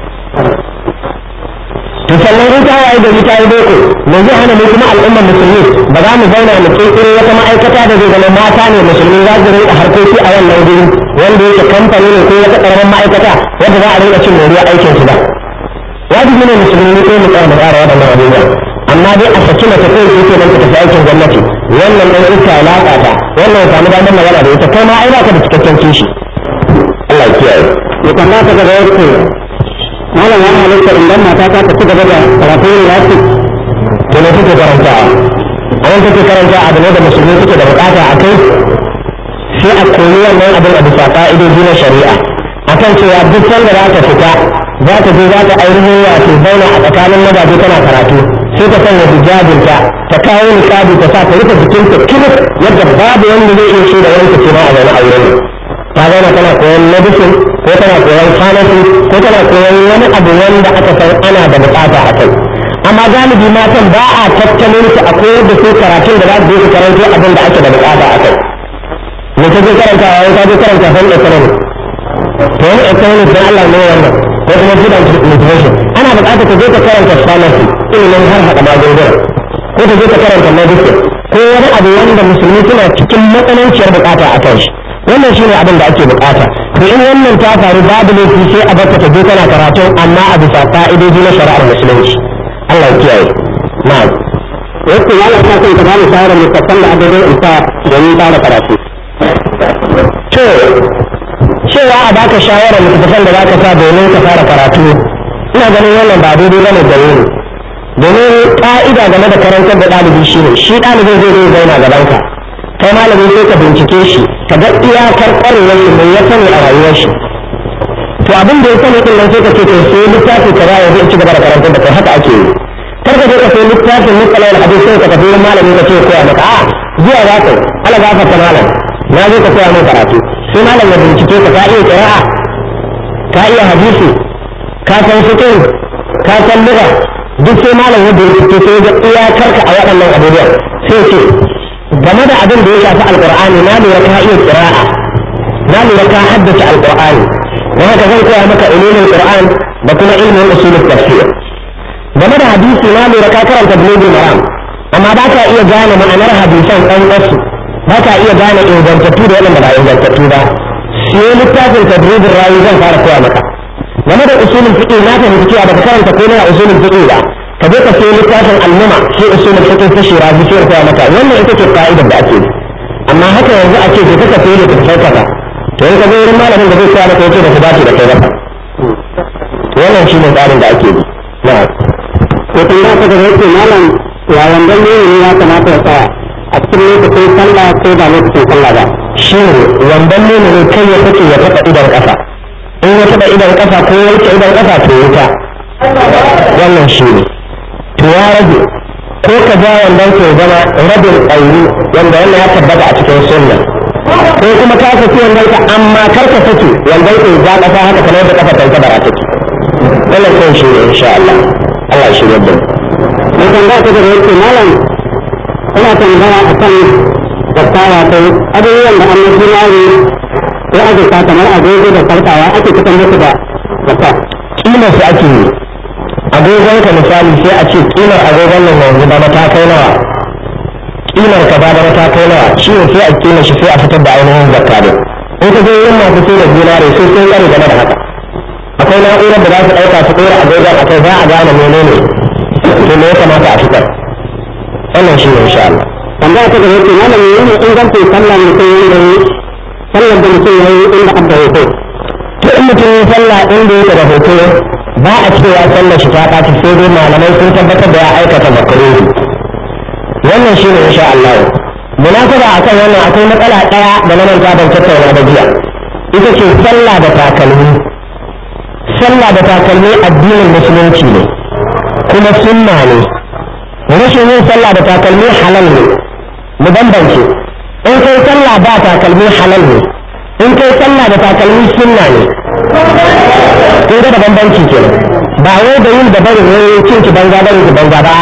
to sannan in ta waye da ta yi boko me zai hana mu kuma al'ummar musulmi ba za mu zauna mu kirkiro wata ma'aikata da zai zama mata ne musulmi za su rinka harkoki a wannan guri wanda yake kamfani ne ko wata ƙaramin ma'aikata wanda za a rinka cin moriyar aikin su ba wajibi ne musulmi ko mu tsara waɗannan abubuwa amma dai a saki mace kai ce nan ta tafi aikin gwamnati wannan ɗan iska ya latsa ta wannan ya samu damar magana da ita kai ma ai ba ka da cikakken kishi Allah ya kiyaye ya tambaya ta gaba yake malam ya halitta idan mata ta ci gaba da karatun yaki to ne take karantawa a nan take karanta abu ne da musulmi suke da bukata a kai sai a koyi wannan abin a bisa ka'idoji na shari'a akan cewa duk sanda za ta fita za ta je za ta ainihin wato zauna a tsakanin mazaje tana karatu sai ta sanya hijabinta ta kawo niqabi ta sa ta rufe jikinta kirif yadda babu wanda zai iya shi da wani ta ce ma a zaune a wurin ta zauna tana koyon medicine ko tana koyon pharmacy ko tana koyon wani abu wanda aka san ana da bukata a kai amma galibi matan ba a tattalin su a koyar da su karatun da za su je su karanto abin da ake da bukata a kai me ta je karanta wani ta je karanta fan economic to wani economic don Allah ne wannan ko kuma food and nutrition ana bukatar ta je ta karanta pharmacy ilimin har haɗa magunguna ko ta je ta karanta medicine ko wani abu wanda musulmi suna cikin matsananciyar bukata a kan shi wannan shine abin da ake bukata to in wannan ta faru babu laifi sai a barka ta je tana karatu amma a bisa ka'idoji na shari'ar musulunci Allah ya kiyaye na'am yake ya lafa kan ka bani shawara mutakan da adadin isa domin fara karatu to cewa a baka shawara mutakan da zaka sa domin ka fara karatu ina ganin wannan ba daidai bane gare ni domin ka'ida game da karantar da ɗalibi shine shi ɗalibin zai zauna gaban ka kai malami sai ka bincike shi ka ga iyakar ƙwarewar shi mai ya sani a rayuwar shi to abin da ya sani din nan sai ka ce to sai littafi ka ya zai ci gaba da karantar da kai haka ake yi kar ka je ka sai littafin musalal hadisi sai ka tafi wurin malami ka ce koya maka a zuwa za ka ala gafarta malam na zo ka koya min karatu sai malam ya bincike ka iya qira'a ka iya hadisi ka san fiqh ka san lugha duk sai malam ya bincike sai ga iyakar ka a waɗannan abubuwan sai ce game da abin da ya shafi alqur'ani na lura ka iya qira'a na lura ka haddace alqur'ani don haka zan koya maka ilmin qur'an da kuma ilmin usulul tafsir game da hadisi na lura ka karanta bulugul maram amma ba ka iya gane ma'anar hadisan ɗan wasu ba ka iya gane ingantattu da waɗanda ba ingantattu ba sai littafin tadribin rayu zan fara koya maka game da usulul fiqh na fahimci cewa baka karanta komai a usulul fiqh ba ka je ka sai littafin al-numa sai usulul fiqh ta shirazi sai koya maka wannan ita ce ka'idar da ake amma haka yanzu a ce ka sai da tafsirka to in ka zo wurin malamin da zai koya maka yace da ku dace da kai ba wannan shi ne tsarin da ake yi na'am ko tun da kaga yake malam ya wandan ne ya kamata ya tsaya a cikin lokacin sallah ko ba lokacin sallah ba shi wandan ne kai ya take ya taɓa idan ƙasa in ya taɓa idan ƙasa ko ya wuce idan ƙasa to wuta wannan shi ne to ya rage ko ka ja wandan ke zama rabin ɗauri wanda wannan ya tabbata a cikin sunna ko kuma ka saki wandan ka amma kar ka saki wandan ke ja ƙasa haka kamar da ƙafa ta bara take wannan kai shi ne insha Allah Allah shi yadda mun kan da kaga yake malam ina tambaya akan zakkawa ko abubuwan da annabi ya yi ko azurfa kamar agogo da farkawa ake fitar musu da zakka kimar su ake yi agogon ka misali sai a ce kimar agogon nan yanzu ba mata kai nawa kimar ka ba da mata kai nawa shi ne sai a kima shi sai a fitar da ainihin zakka din in ka je yin masu sai da dinare sai sai tsare game da haka akwai na'urar da za su ɗauka su ɗora agogon a kai za a gane menene to me ya kamata a fitar wannan shi ne insha Allah tambaya ta da yake malam ne ingancin sallar mutum yayi sallar da mutum yayi inda abda hoto to in mutum ya sallah inda yake da hoto ba a cewa sallar shi ta ɓaci sai dai malamai sun tabbatar da ya aikata makruhi wannan shi ne insha Allah munasaba akan wannan akwai matsala ɗaya da na manta ban tattauna da jiya ita ce sallah da takalmi. Sallah da takalmi addinin musulunci ne kuma sunna ne. Rashin yin sallah da takalmi halal ne. Mu bambance, in kai sallah ba takalmi halal ne, in kai sallah da takalmi sunna ne. Kun ga da bambanci ke ba wai da yin da bari ne cin ki banza bari ki banza ba.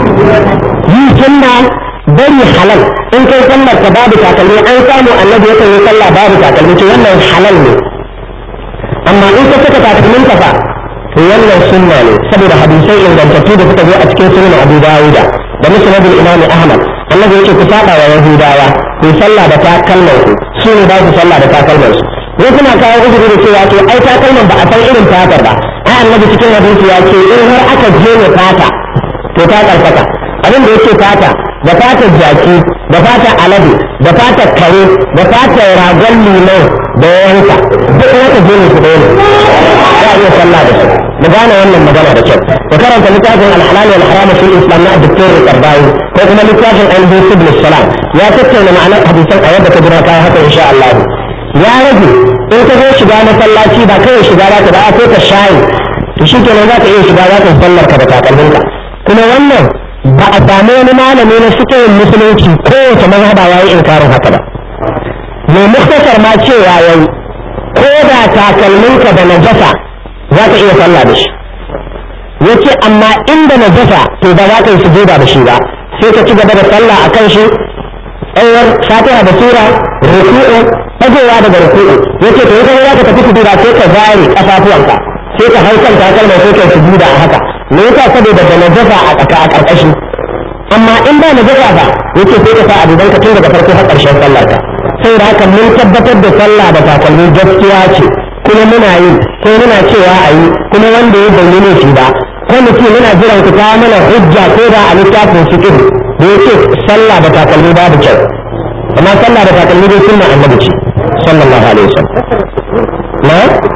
Yi sunna bari halal. In kai sallar ka babu takalmi an samu annabi ya yi sallah babu takalmi to wannan halal ne. Amma in ka saka takalmin ka fa to wannan sunna ne saboda hadisai ingantattu da suka zo a cikin sunan Abu Dawud da Musnad al-Imam Ahmad annabi yake ku saba wa Yahudawa ku sallah da takalman ku su ne ba ku sallah da takalman su. Wai kuna kawo uzuri da cewa to ai takalman ba a san irin fatar ba. Ai annabi cikin hadisi ya ce in har aka je ne fata to ta karkata. Abin da yake fata da fatar jaki da fatar alade da fatar kare da fatar ragon limau da yanka duk wata je ne su ɗaya ne za a iya sallah da su. mu gane wannan magana da kyau da karanta littafin al-halal wal haram fil islam na Dr. Qardawi ko kuma littafin al-Hudud ibn salam ya tattauna ma'anar hadisan a yadda ka jira kai haka insha Allah. Ya rage in ka zo shiga masallaci ba kai shiga za ka da ko ka shayi to shikenan za ka iya shiga za ka sallar ka da takalminka. Kuma wannan ba a samu wani malami na fiqhin musulunci ko wata mazhaba yayi inkarin haka ba. Mai muktasar ma cewa yayi ko da takalminka da najasa za ka iya sallah da shi. Yace amma inda najasa to ba za ka yi sujuda da shi ba sai ka ci gaba da sallah akan shi tsayar fatiha da sura ruku'u tagowa daga ruku'u. Yace to idan za ka tafi sujuda sai ka zare kafafuwanka sai ka haikal takalma sai ka sujuda a haka. Me yasa saboda da najasa a karkashi. Amma in ba najasa ba yace sai ka sa abubanka tun daga farko har karshen sallar ka. Saboda haka mun tabbatar da sallah da takalmi gaskiya ce kuma muna yi ko muna cewa a yi kuma wanda ya bayyana shi ba ko mutum muna jiran ku kawo mana hujja ko da a littafin fiqh da yake sallah da takalmi babu kyau. Amma sallah da takalmi dai sunna annabi ce sallallahu alaihi wasallam. Na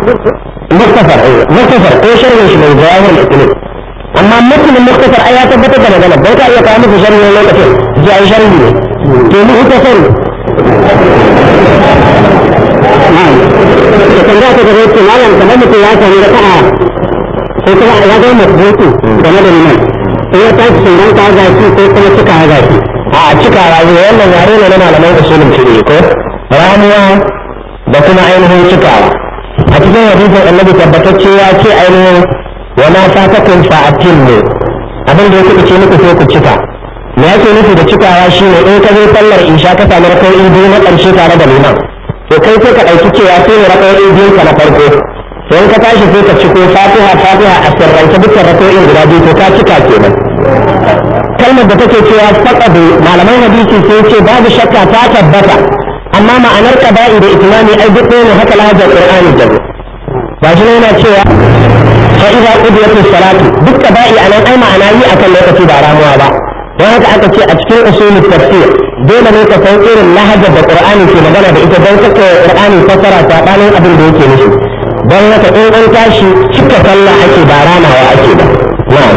muktasar ko sharhin shi mai jawahir al-ilm amma mutum muktasar ai ya tabbatar da magana bai ka iya kawo muku sharhi lokacin ji ai sharhi ne to mu muktasar da tambaya ta gaba ce malam kamar mutum ya sami raka'a ko kuma ya ga masbutu game da liman sai ya tashi sunan ta gashi ko kuma cika ya gashi. A cika rayu wannan yare ne na malaman usulul fiqh ko ramuwa da kuma ainihin cikawa. A cikin hadisin annabi tabbatacce ya ce ainihin wa ma fatakum fa'atin ne abin da yake ce muku sai ku cika. Me yake nufi da cikawa shine in ka zo sallar isha ka samu raka'o'i biyu na ƙarshe tare da liman to kai sai ka ɗauki cewa sai ne raka'o'i biyun ka na farko to in ka tashi sai ka ciko fatiha a sirrance dukkan raka'o'in guda biyu to ka cika kenan. Kalmar da take cewa faqadu malaman hadisi sai ce babu shakka ta tabbata amma ma'anar qada'i da itmami ai duk ne haka lahajar qur'ani jago ba shi ne yana cewa fa idza qudiyatis salatu duk qada'i anan ai ma'ana yi akan lokaci ba ramuwa ba. Don haka aka ce a cikin usulul tafsir dole ne ka san irin lahajar da qur'ani ke magana da ita don kake qur'ani fassara sabanin abin da yake nufi. Don haka in an tashi cika sallah ake ba ramawa ake ba. Na'am.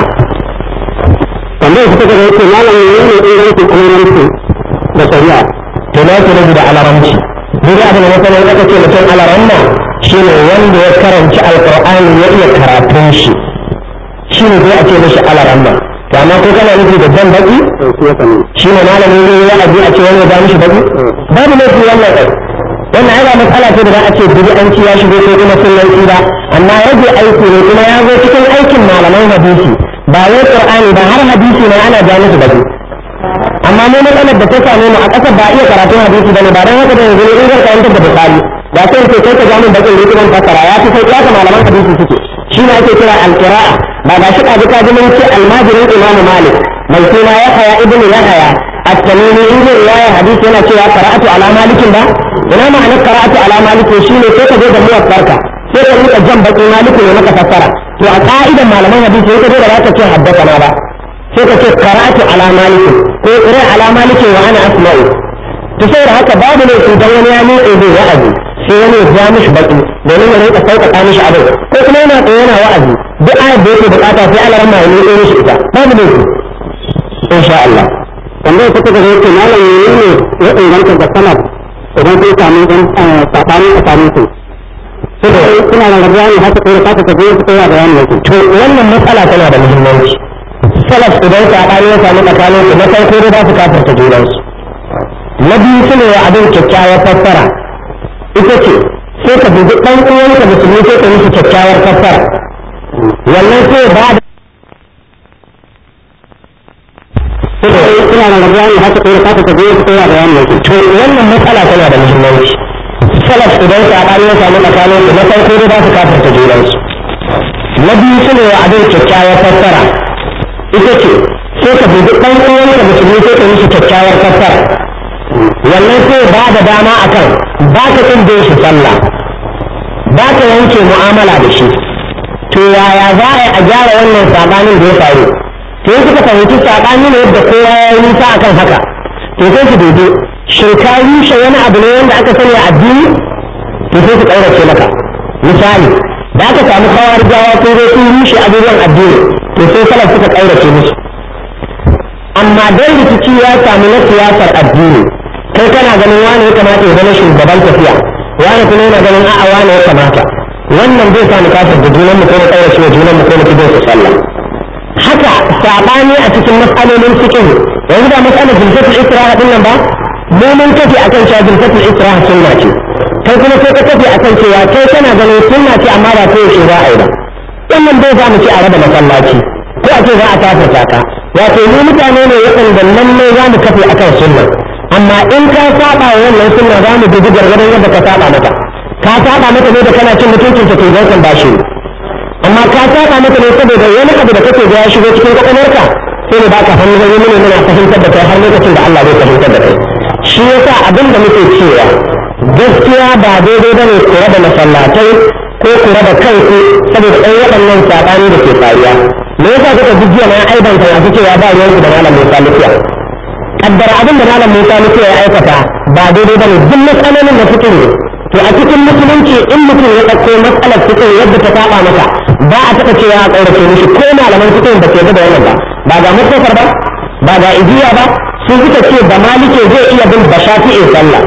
Kamar su take yake malam ne inganci alaramci da shari'a to na ku da alaramci. Duk abin da mutane aka ce mutum alaramma shine wanda ya karanci alqur'ani ya iya karatun shi shine zai a ce mishi alaramma. To amma ko kana nufi da jan baki shi ne malamin ne ya aje a ce wani ya mishi baki babu laifi wannan ɗai wannan ai ba matsala ce da za a ce bid'anci ya shigo ko kuma sunnanci ba amma rage aiki ne kuma ya zo cikin aikin malaman hadisi ba wai qur'ani ba har hadisi ne ana ja musu baki. Amma mu matsalar da ta same mu a ƙasar ba iya karatun hadisi bane ba dan haka da yanzu in zan karantar da Bukhari ba sai ce kai ka ja min bakin da kuma fasara ya fi sai ya ka malaman hadisi suke shi ne ake kira al-qira'a ba ga shi kaji kaji mun ce almajirin Imam Malik mai suna Yahya ibn Yahya at-Tamimi in zai riwaya hadisi yana cewa qara'atu ala malikin ba ina ma'anar qara'atu ala malikin shine sai ka je da muwaffarka sai ka rika jan baki maliki ne maka fassara to a ka'idan malaman hadisi sai ka zo da za ka ce haddathana ba sai ka ce qara'atu ala malikin ko qira ala malikin wa ana asma'u to sai da haka babu ne idan wani ya miƙe zai wa'azi sai wani ya mishi baki domin ya rinka sauƙaƙa mishi abin ko kuma yana tsaye yana wa'azi duk ayat da yake bukata sai Allah ramma ya miƙe mishi ita babu ne insha Allah tambayar ta gaba yake malam ne ya inganta da salaf idan sun samu dan sabani tsakanin su suna da rabuwa ne haka kai ka ta je su koya bayani yake to wannan matsala tana da muhimmanci salaf idan sabani ya samu tsakanin su na farko dai ba su kafirta junansu na biyu su ne abin kyakkyawar fassara ita ce sai ka dubi ɗan uwanka musulmi sai ka musu kyakkyawar fassara wannan sai ba da suna da rabuwa ne haka kai ka ta je su koya bayani yake to wannan matsala tana da muhimmanci salaf idan sabani ya samu tsakanin su na farko dai ba su kafirta junansu na biyu su ne abin kyakkyawar fassara ita ce sai ka dubi ɗan uwanka musulmi sai ka musu kyakkyawar fassara wannan sai ba da dama akan ba ka tsinda shi sallah ba ka yanke mu'amala da shi to yaya za a gyara wannan sabanin da ya faru to in suka fahimci sabani ne yadda kowa ya yi nisa akan haka to sai su dubi shin ka rushe wani abu ne wanda aka sani a addini to sai su ƙaurace maka misali da aka samu kawar jawa sun zo sun rushe abubuwan addini to sai salaf suka ƙaurace musu amma dan rikici ya samu na siyasar addini kai kana ganin wani ya kamata ya zama shugaban tafiya wani kuma yana ganin a'a wani ya kamata wannan zai sa mu kafir da junan mu ko mu kaurace wa junan mu ko mu kibin su sallah haka sabani a cikin mas'alolin fiqh yanzu da mas'alar jilsatul isra'a din nan ba mu mun kafi akan cewa jilsatul isra'a sunna ce kai kuma sai ka kafi akan cewa kai kana ganin sunna ce amma ba ta yaushe za a yi ba wannan bai za mu ci a raba masallaci ko a ce za a kafirta ka wato mu mutane ne waɗanda nan ne za mu kafe akan sunna amma in ka saba wa wannan sunna za mu dubi gargadon yadda ka saba mata ka saba mata ne da kana cin mutuncin ta to zan ba shi amma ka saba mata ne saboda wani abu da kake ga ya shigo cikin kwakwalwarka sai ne baka hannu zai mune muna fahimtar da kai har lokacin da Allah zai fahimtar da kai shi yasa abin da muke cewa gaskiya ba daidai bane ku raba masallatai ko ku raba kanku saboda ɗan waɗannan saɓani da ke faruwa me yasa kuka ji jiya na aibanta masu cewa ba ruwanku da malam Musa Lufiya kaddara abin da malam Musa Lufiya ya aikata ba daidai bane duk matsalolin da suke ne to a cikin musulunci in mutum ya ɗauko matsalar fiqh yadda ta saba masa ba a taɓa cewa a ƙaurace mishi ko malaman fiqh ba ke da wannan ba ga mutafar ba ga ijiya ba sun suka ce da malike zai iya bin bashafi'i sallah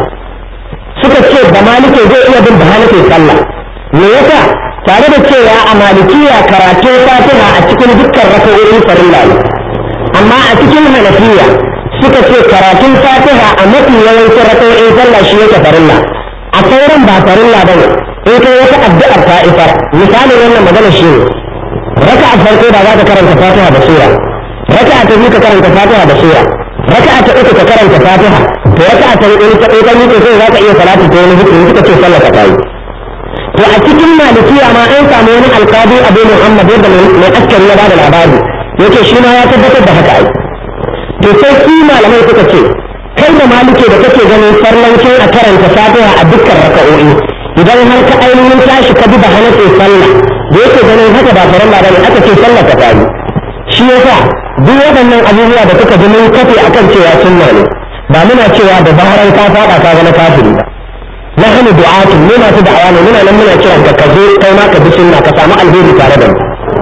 suka ce da malike zai iya bin bahanafi sallah me yasa tare da cewa a malikiya karatun fatiha a cikin dukkan raka'o'in farilla ne amma a cikin hanafiya suka ce karatun fatiha a mafi yawancin raka'o'in sallah shi yake farilla a sauran ba farilla bane in kai wata addu'ar ta isar misali wannan magana shi ne raka'a farko da za ka karanta fatiha da sura raka'a ta biyu ka karanta fatiha da sura raka'a ta uku ka karanta fatiha to raka'a ta hudu ta ɗaya ne sai za ka iya salati ta wani hukumi suka ce sallah ta yi to a cikin malikiya ma an samu wani alƙadi abu muhammad yadda mai askari ya bada labari yake shi ma ya tabbatar da haka ai to sai su malamai suka ce kai da malike da kake ganin farlancin a karanta fatiha a dukkan raka'o'i idan har ka ainihin tashi ka bi da hanafi sallah da yake ganin haka ba farilla bane aka ce sallah ta tayi shi yasa duk waɗannan abubuwa da kuka ji mun kafe akan cewa sunna ne ba muna cewa da baharan ka faɗa ka zama kafiri ba نحن دعاة منا تدعوانا منا لمنا كيران كذو كيما كبسلنا كسامع البيض تاردن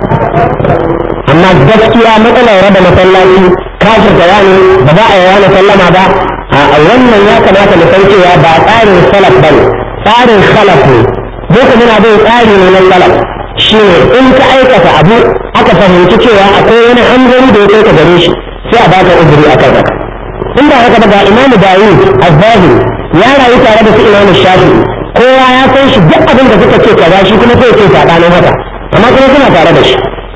أما الدفتيا مثلا رب مسلاتي كافر كياني بداء يوانا سلم هذا أولا ياك ناك نسلتي يا باطار الخلف بل طار الخلف بوك من أبو طاري من الخلف شيء انت أيكة أبو أكفر من تكيوا أكوين حمزني دوكيك جريش سيأباك أجري أكذا إن هكذا إمام داوود الظاهر ya rayu tare da su imamu shafi kowa ya san shi duk abin da suka ce kaza shi kuma sai ce sabanin haka amma kuma suna tare da shi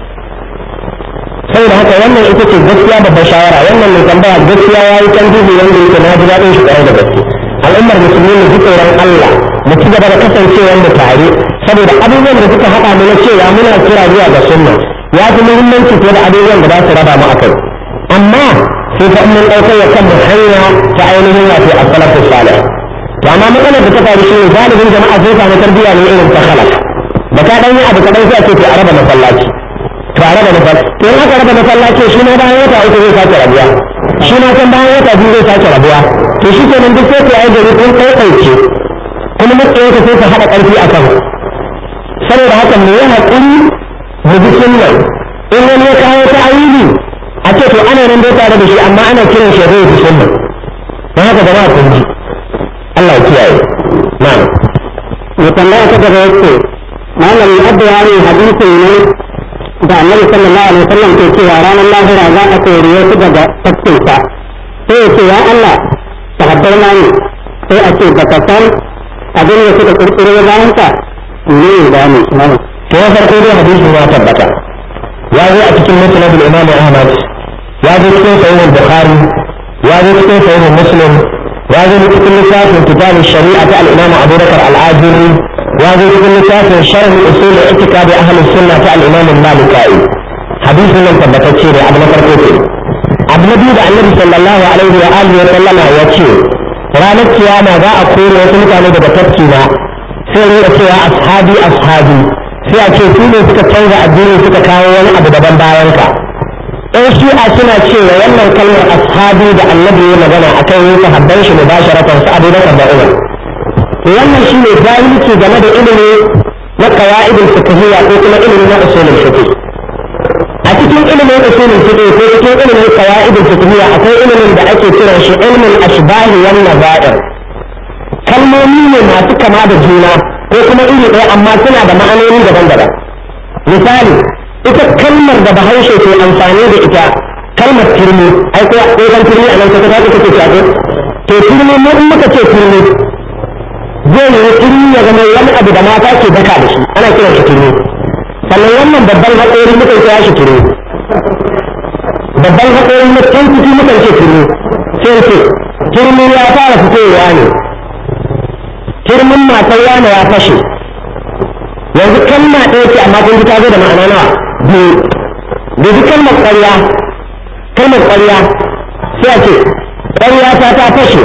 saboda haka wannan ita ce gaskiya babbar shawara wannan mai tambaya gaskiya ya yi tambihi wanda yake na ji daɗin shi ƙwarai da gaske al'ummar musulmi mu ji tsoron Allah mu ci gaba da kasancewar mu tare saboda abubuwan da suka haɗa mu na cewa muna kira zuwa ga sunna ya fi muhimmanci fiye da abubuwan da za su raba mu akai amma sai fa mun ɗaukar ya kan hanya ta ainihin wato as-salatu salih to amma matsalar da ta faru shi ne galibin jama'a sun samu tarbiyya ne irin ta khalaf da ka dan yi abu kaɗan sai a ce to a raba masallaci to a raba masallaci to in aka raba masallaci shi ma bayan wata uku zai sake rabuwa shi ma kan bayan wata biyu zai sake rabuwa to shi kenan duk sai ku yi gari kun ɗauke kuma matsayin sai su haɗa ƙarfi a kan saboda haka mu yi haƙuri mu bi sunna in wani ya kawo ta ayyuki a a ce to ana nan dai tare da shi amma ana kiran shi zai bi sunna don haka jama'a kun ji Allah ya kiyaye na'am tambaya ta gaba yake malami addu'a ne hadisi ne da Annabi sallallahu alaihi wasallam ke cewa ranar lahira za a koriye su daga tafkinsa sai ya ce ya Allah sahabbai na ne sai a ce baka san abin da suka kirkiro bayan ka ne da ne malam to ya farko dai hadisi ya tabbata ya zo a cikin musnad al-Imam Ahmad ya zo cikin sahih al-Bukhari ya zo cikin sahih Muslim ya zo cikin littafin kitab al-shari'a ta al-Imam Abu Bakr al-Ajuri ya zo cikin littafin sharh usul i'tiqad ahli sunnah ta al-Imam al-Maliki hadisi nan tabbatacce ne abu na farko ce abu na biyu da Annabi sallallahu alaihi wa alihi wa sallama ya ce ranar kiyama za a kore wasu mutane daga tafkina sai ya cewa ashabi ashabi sai a ce su ne suka canza addini suka kawo wani abu daban bayan ka ɗan shi'a suna cewa wannan kalmar ashabi da Annabi ya magana akan yin sahabban shi mubasharatan su Abu Bakar da Umar wannan shi ne jahilci game da ilimi na qawaidul fiqhiyya ko kuma ilimi na usulul fiqh a cikin ilimin usulul fiqh ko cikin ilimin qawaidul fiqhiyya akwai ilimin da ake kiran shi ilmin ashbahi wan nazair kalmomi ne masu kama da juna ko kuma iri ɗaya amma suna da ma'anoni daban-daban misali ita kalmar da bahaushe ke amfani da ita kalmar turmi ai ko kan turmi a nan ta kaga take cewa to turmi mu in muka ce turmi zai yi turmi ya zama wani abu da mata ke daka da shi ana kiran shi turmi sannan wannan babban haƙori mukan kira shi turmi babban haƙori na can ciki mukan ce turmi sai ce turmi ya fara fitowa ne turmin matar yana ya fashe yanzu kalma ɗaya ce amma kun ji ta zo da ma'ana nawa biyu da ji kalmar ƙwarya sai a ce ƙwarya ta fashe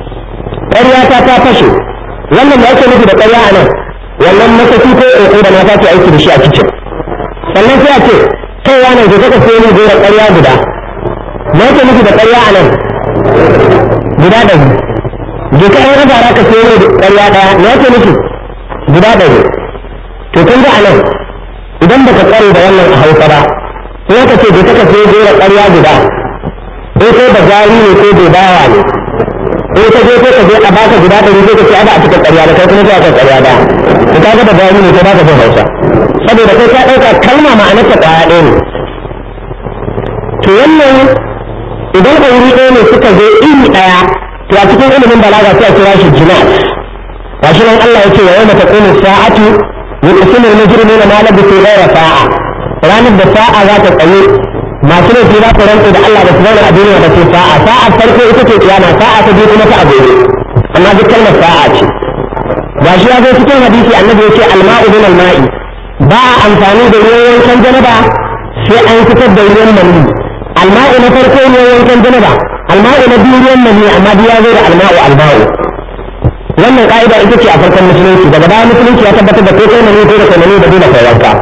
wannan da ake nufi da ƙwarya a nan wannan masaki ko ƙoƙo da mata ke aiki da shi a kicin sannan sai a ce kai ya nan ka sai ni gora ƙwarya guda me ake nufi da ƙwarya a nan guda ɗari je ka yan azara ka sai ni ƙwarya ɗaya me ake nufi guda ɗari to kun ga a nan idan baka tsare da wannan a hausa ba sai ka ce je ka sai gora ƙwarya guda ko kai da jari ne ko da bawa ne in ka je a baka guda ɗari sai ka ce ada a cikin ƙarya da kai kuma za ka ƙarya da ka ga da jari ne ko baka jin hausa saboda kai ka ɗauka kalma ma'anar ta ƙwaya ɗaya ne to wannan idan a wuri ɗaya ne suka zo iri ɗaya to a cikin ilimin balaga sai a kira shi jinas gashi nan Allah ya ce wa yawma taqumu sa'atu yuqsimu al-mujrimuna ma labithu ghayra sa'a ranar da sa'a za ta tsaye masu laifi za su rantse da Allah da su zauna a duniya da ce sa'a farko ita ce kiyama sa'a ta biyu kuma ta agogo amma duk kalmar sa'a ce gashi ya zo cikin hadisi annabi ya ce alma'u min alma'i ba a amfani da ruwan wankan janaba sai an fitar da ruwan mani alma'u na farko ruwan wankan janaba alma'u na biyu ruwan mani amma duk ya zo da alma'u wannan ka'ida ita ce a farkon musulunci daga baya musulunci ya tabbatar da ko kai mani ko da kai mani da dole kai wanka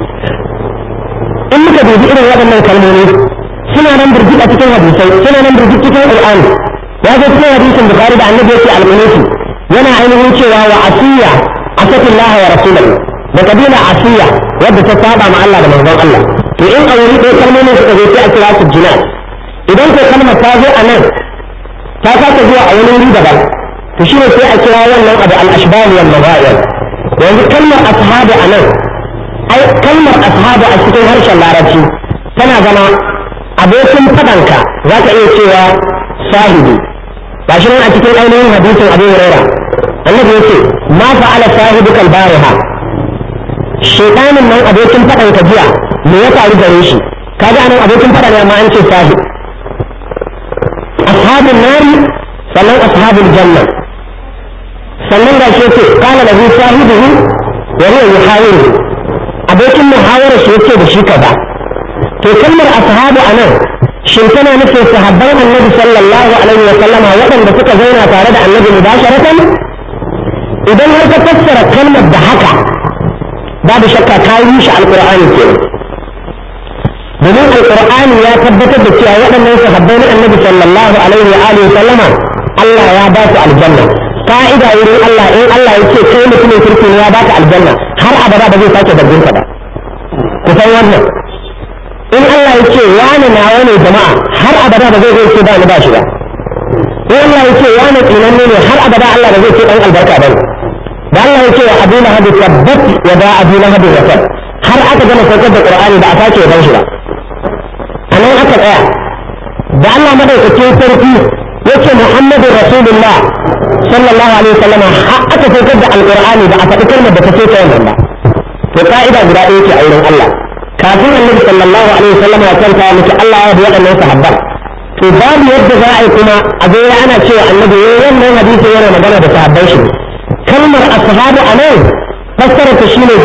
in muka dubi irin waɗannan kalmomi suna nan birjik a cikin hadisai suna nan birjik cikin Qur'ani ya zo cikin hadisin Bukhari da Annabi yake al-Qunuti yana ainihin cewa wa asiya asatullah wa rasulahu da kabila asiya wadda ta saba ma Allah da manzon Allah to in a wuri ɗaya kalmomin suka zo sai a kira su jinas idan ko kalmar ta zo a nan ta sake zuwa a wani wuri daban to shine sai a kira wannan abu al-ashbah wal maba'ir yanzu kalmar ashabu a nan ai kalmar ashabu a cikin harshen larabci tana zama abokin fadanka za ka iya cewa sahibi ba shi nan a cikin ainihin hadisin Abu Hurairah annabi ya ce ma fa'ala sahibuka al-bariha shaytanin nan abokin fadanka jiya me ya faru gare shi kaga anan abokin fada ne amma an ce sahib ashabun nari sannan ashabul janna sannan ga shi ce qala lahu sahibuhu wa huwa yuhawiru abokin muhawara shi yake da shi kaza to kalmar ashabu anan shin tana nufin sahabban annabi sallallahu alaihi wa sallama waɗanda suka zauna tare da annabi mubasharatan idan har ka fassara kalmar da haka babu shakka ka yi shi alqur'ani kenan domin alqur'ani ya tabbatar da cewa waɗannan sahabbai na annabi sallallahu alaihi wa alihi wa sallama Allah ya ba su aljanna ka'ida wurin Allah in Allah ya ce kai mutumin kirki ne ya baka aljanna har abada ba zai sake zargin ka ba ku san wannan in Allah ya ce wani nawa ne jama'a har abada ba zai zai ce ba ni ba shi ba in Allah ya ce wani tsinanne ne har abada Allah ba zai ce dan albarka ba ne da Allah ya ce wa Abu Lahab tabbat wa da Abu Lahab wa tab har aka gama saukar da Qur'ani ba a sake ban shi ba anan aka tsaya da Allah madaukakin sarki yace Muhammadu Rasulullah sallallahu alaihi wasallam har aka saukar da Al-Qur'ani ba a faɗi kalmar da ta ce ta wannan ba to ka'ida guda ɗaya ce a wurin Allah kafin Annabi sallallahu alaihi wasallam ya kanta miki Allah ya bi waɗannan sahabban to babu yadda za a yi kuma a zo ana cewa Annabi wannan hadisi yana magana da sahabban shi kalmar ashabu anan fassara ta shine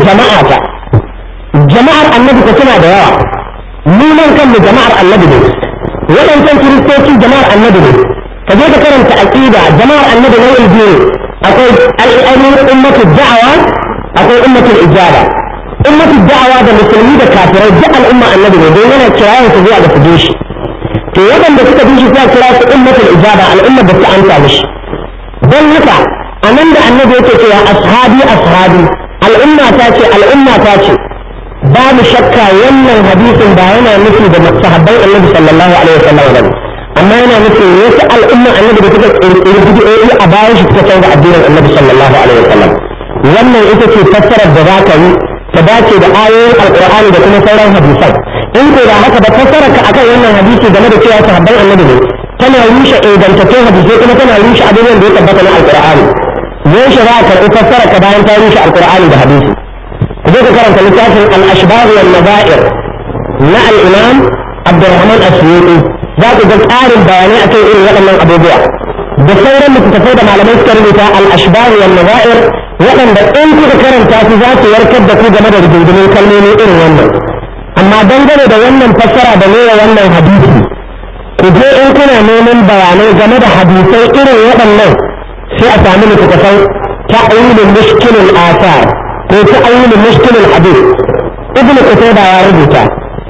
jama'ar Annabi ko tana da yawa mu nan kanmu jama'ar Annabi ne waɗancan kiristoci jama'ar Annabi ne ka je ka karanta aqida jama'ar Annabi nau'in biyu akwai al'ayyun ummatu da'awa akwai ummatul ijaba ummatul da'awa da musulmi da kafirai duk al'umma Annabi ne don yana kirayen su zuwa ga su shi to waɗanda suka bi shi sai kira su ummatul ijaba al'umma da ta amsa mishi don haka anan da Annabi yake cewa ashabi al'umma ta ce babu shakka wannan hadisin ba yana nufi da sahabban Annabi sallallahu alaihi wasallam ba amma yana nufi wasu al'umma Annabi da suka kirkiri bid'o'i a bayan shi suka canza addinin Annabi sallallahu alaihi wasallam wannan ita ce fassarar da za ka yi ta dace da ayoyin alqur'ani da kuma sauran hadisan in ko da haka ba fassarar ka akan wannan hadisi game da cewa sahabban Annabi ne tana rushe ingantaccen hadisai kuma tana rushe abubuwan da ya tabbata na alqur'ani yaushe za a karɓi fassarar ka bayan ta rushe alqur'ani da hadisi zai ka karanta littafin al-ashbah wal nazair na al-imam Abdurrahman As-Suyuti za ku ga ƙarin bayanai akan irin waɗannan abubuwa da sauran littattafai da malamai suka rubuta al-ashbah wal nazair waɗanda in kuka karanta su za su warkar da ku game da rigingimin kalmomi irin wannan amma dangane da wannan fassara da nuna wannan hadisi ku je in kuna neman bayanai game da hadisai irin waɗannan sai a sami littattafai ta'awilul mushkilul athar ko ta'awil mushkil al-hadith ibn Qutayba ya rubuta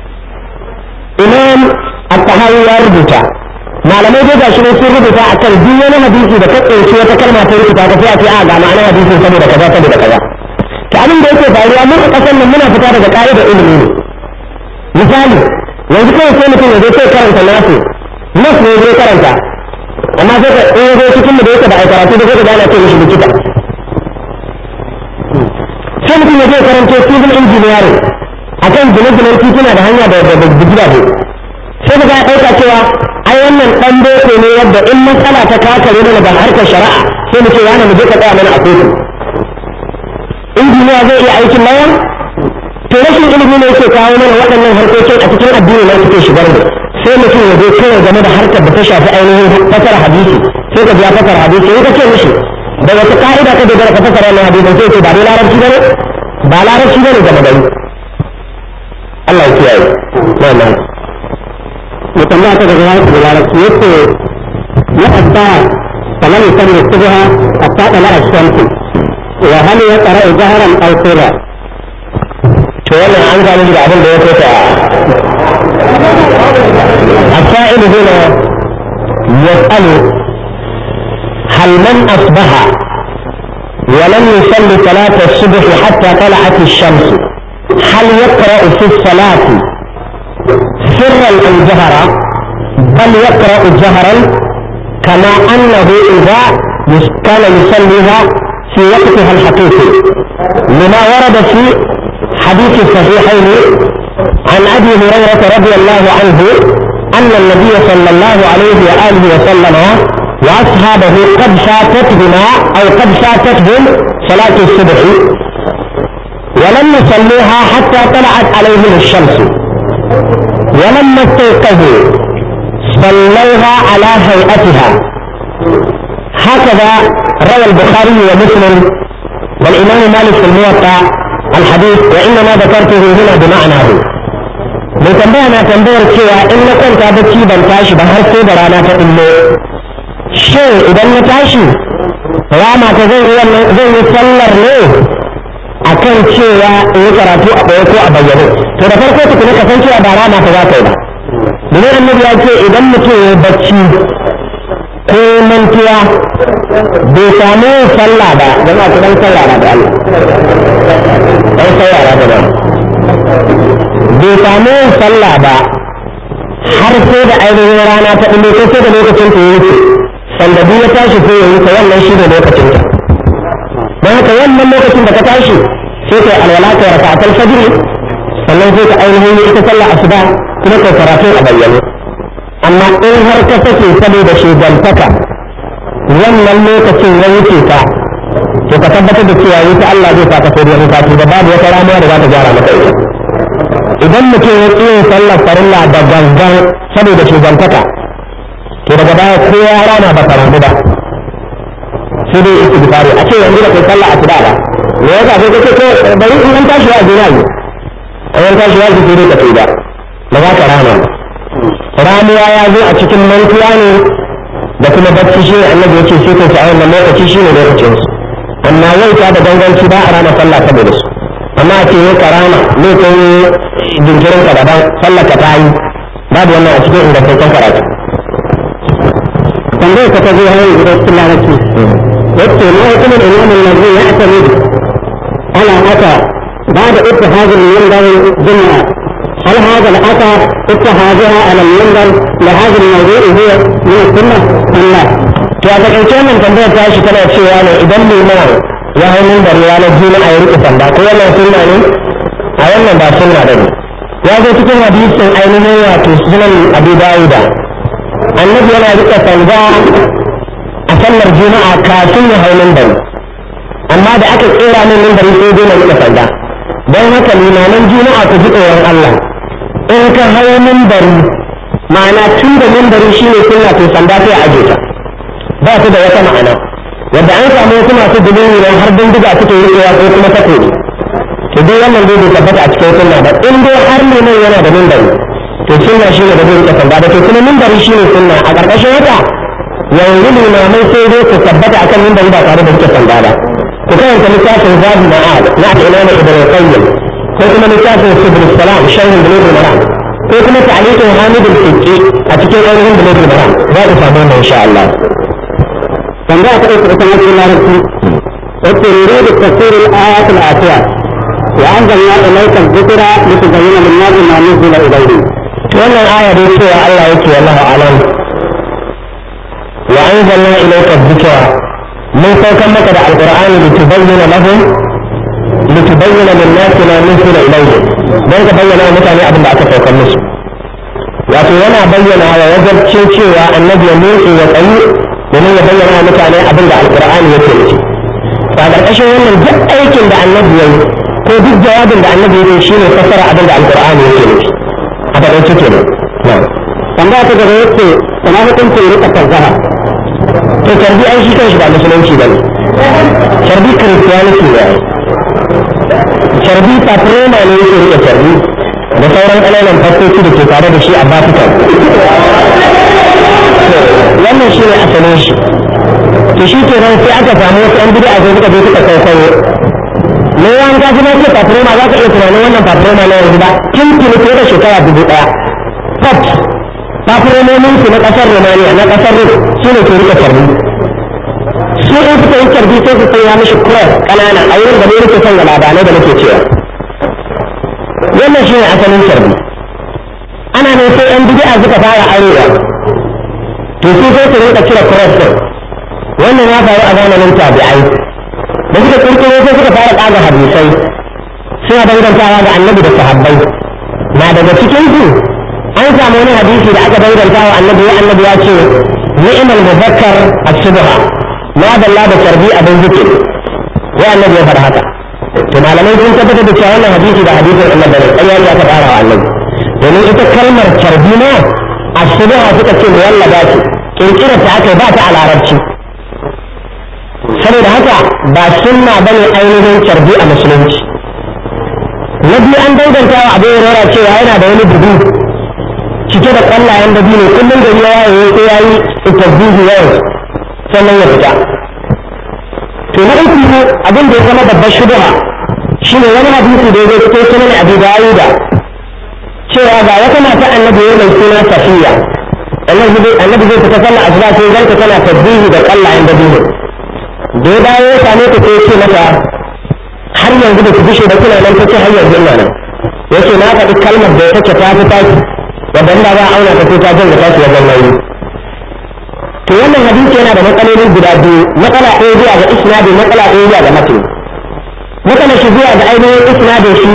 imam at-Tahawi ya rubuta malamai dai gashi ne sun rubuta akan duk wani hadisi da ka tsinci wata kalma ta rubuta ka sai a ce a ga ma'anar hadisin saboda kaza to abin da yake faruwa mun a kasan nan muna fita daga ka'idar ilimi ne misali yanzu kawai sai mutum ya zo sai karanta nasu ne zai karanta amma sai ka zo cikin da yake da karatu da sai ka gane ce mishi likita sai mutum ya zai karanto civil engineering a kan gine-ginen tituna da hanya da gidaje sai ka ga ɗauka cewa ai wannan ɗan boko ne yadda in matsala ta kakare mana da harkar shari'a sai mu ce wani mu je ka tsaya mana a kotu injiniya zai iya aikin lawa to rashin ilimi ne yake kawo mana waɗannan harkokin a cikin addini na suke shigar da sai mutum ya zo kawai game da harkar da ta shafi ainihin fasar hadisi sai ka biya fasar hadisi in ka ce mishi da wata ka'ida ka dogara ka fasara wannan hadisin sai ce ba dai larabci bane ba larabci bane game da Allah ya kiyaye wannan mutum ba ta da larabci yace ya adda kaman kan subha hatta dala ash-shamsu wa hal yaqra jahran aw sirra to wannan an gano da abin da ya fita السائل هنا يسأل هل من أصبح ولم يصلي صلاة الصبح حتى طلعت الشمس هل يقرأ في الصلاة سرا أم جهرا بل يقرأ جهرا كما أنه إذا كان يصليها في وقتها الحقيقي لما ورد في حديث الصحيحين عن أبي هريرة رضي الله عنه أن النبي صلى الله عليه وآله وسلم وأصحابه قد فاتتهم صلاة الصبح ولم يصلوها حتى طلعت عليهم الشمس ولما استيقظوا صلوها على هيئتها هكذا روى البخاري ومسلم والإمام مالك في الموطأ الحديث وإنما ذكرته هنا بمعناه mai tambaya na tambayar cewa in na kwanta bacci ban tashi ba har sai da rana ta illo shin idan na tashi rama ta zai yi sallar ne akan cewa in yi karatu a ɓoye ko a bayyane to da farko tukuna ka san cewa ba rama ta za ka yi ba domin annabi ya ce idan mutum ya bacci ko mantuwa bai samu sallah ba don a kudan sallah da Allah ɗan saurara da ba bai samu sallah ba har sai da ainihin rana ta ɗume ko sai da lokacin ta ya wuce sanda biyu ya tashi sai ya wuce wannan shi ne lokacin ta don haka wannan lokacin da ka tashi sai kai alwala kai raka'atul fajr sannan sai ka ainihin ita sallar asuba kuma kai karatu a bayyane amma in har ka sake saboda shugantaka wannan lokacin ya wuce ka to ka tabbatar da cewa wuta Allah zai saka sai wani sati da babu wata rana da za ta gyara maka ita idan mutum ya ƙi yin sallar farilla da gangan saboda shugantaka to daga baya ko ya rana ba karamu ba sai dai istighfari a ce yanzu da kai sallah asuba ba me yasa sai kace ko bari in an tashi wa jina ne an tashi wa sai dai ka tuba ba za ka rana ramuwa ya zo a cikin mantuwa ne da kuma bacci shi annabi ya ce sai kai ta wannan lokaci shi ne lokacin su amma yau ta da ganganci ba a rana sallah saboda su amma a ce yau ka rana lokacin jinkirin ka daban sallah ka ta yi babu wannan a cikin ingantaccen karatu tambayar ka ta zo hanyar gidan cikin larabci yake ma hukumar imamin na zai ya asali ana haka ba da ittihadin minbar jum'a هل هذا الأثر اتخاذها على المنبر لهذا الموضوع هو من السنة أم لا؟ to a takaice min tambayar ta shi tana cewa ne idan liman ya hau minbar ranar juma'a ya rike sanda ko wannan sunna ne a wannan ba sunna bane ya zo cikin hadisin ainihin wato sunan Abu Dawuda annabi yana rike sanda a sallar juma'a kafin ya hau minbar amma da aka tsira min minbari sai dai na rike sanda don haka limaman juma'a ku ji tsoron Allah in ka hau minbari ma'ana tun da minbari shine sunna to sanda sai a aje ta ba su da wata ma'ana yadda an samu wasu masu dubin ne har bindiga suke rikewa ko kuma takobi to duk wannan dai bai tabbata a cikin sunna ba in dai har liman yana da minbari to sunna shine da zai rike sanda ba to kuma minbari shine sunna a ƙarƙashin haka yanzu limamai sai dai su tabbata akan minbari ba tare da rike sanda ba ku karanta littafin zabi ma'ad na al-imam ibn qayyim ko kuma littafin subul salam sharhin bulugh maram ko kuma ta'liqin hamid al-fiqi a cikin ainihin bulugh maram za ku samu wannan insha Allah tambaya ta ɗauka ita mafi larabci wacce rere da tafsirin ayatul atiya wa anzalna ilayka dhikra litubayyana lin-nasi ma nuzila ilayhim to wannan aya dai cewa Allah yake wallahu alam wa anzalna ilayka dhikra mun saukar maka da alqur'ani litubayyana lahum litubayyana lin-nasi ma nuzila ilayhim dan ka bayyana wa mutane abin da aka saukar musu wato yana bayyana wa wajibcin cewa annabi ya nutsu ya tsayi domin ya bayyana wa mutane abin da alqur'ani yake nufi a ƙarƙashin wannan duk aikin da annabi ya yi ko duk jawabin da annabi ya yi shine fassara abin da alqur'ani yake nufi a taƙaice kenan tambaya ta gaba yace kana hukuncin rika kazzara to tarbi an shi kanshi ba musulunci bane tarbi kiristiyaniki ne tarbi patrona ne yake rike tarbi da sauran ƙananan fastoci da ke tare da shi a Vatican wannan shi ne asalin shi to shi ke nan sai aka samu wasu yan bid'a sai suka je suka kwaikwayo ne ya ga ji na ce patrona za ka iya tunanin wannan patrona na yanzu ba tuntuni ko da shekara 1000 pop patronomin su na ƙasar Romania na ƙasar Rum su ne ke rike tarbi su in suka yi tarbi sai su sanya mishi cross ƙanana a wurin da ne nake son ga labarai da nake cewa wannan shi ne asalin tarbi ana ne sai yan bid'a suka fara arewa to su sai su rinka cire cross din wannan ya faru a zamanin tabi'ai da suka kirkiro sai suka fara ƙaga hadisai suna dangantawa ga annabi da sahabbai na daga cikin su an samu wani hadisi da aka danganta wa annabi ya ce ni'mal muzakkar as-subha ma dalla da tarbi abin zikir ya annabi ya faɗa haka to malamai sun tabbatar da cewa wannan hadisi da hadisin annabi ne ƙarya ne aka fara wa annabi domin ita kalmar tarbi ma as-subha suka ce muwallada ce kirkirar ta aka ba ta a larabci saboda haka ba sunna bane ainihin tarbi a musulunci na biyu an danganta wa abu hurairah cewa yana da wani dubu cike da ƙwallayen da biyu kullum da ya yaye sai ya yi tasbihi yau sannan ya fita to na uku abin da ya zama babbar shubha shine wani hadisi da ya zo cikin sunan Abi Dawud cewa ga wata mata annabi ya mai suna Safiya annabi zai fita sallar asuba sai zanta tana tasbihi da ƙwallayen da biyu da ya dawo ya same ta sai ce mata har yanzu da ku bishe da kuna nan tace har yanzu ina nan yace na faɗi kalmar da take ta fi taki wanda inda za a auna ka sai ka jin da tashi wajen nauyi to wannan hadisi yana da matsaloli guda biyu matsala ɗaya zuwa ga isnadi matsala ɗaya zuwa ga matni matsala shi zuwa ga ainihin isnadin shi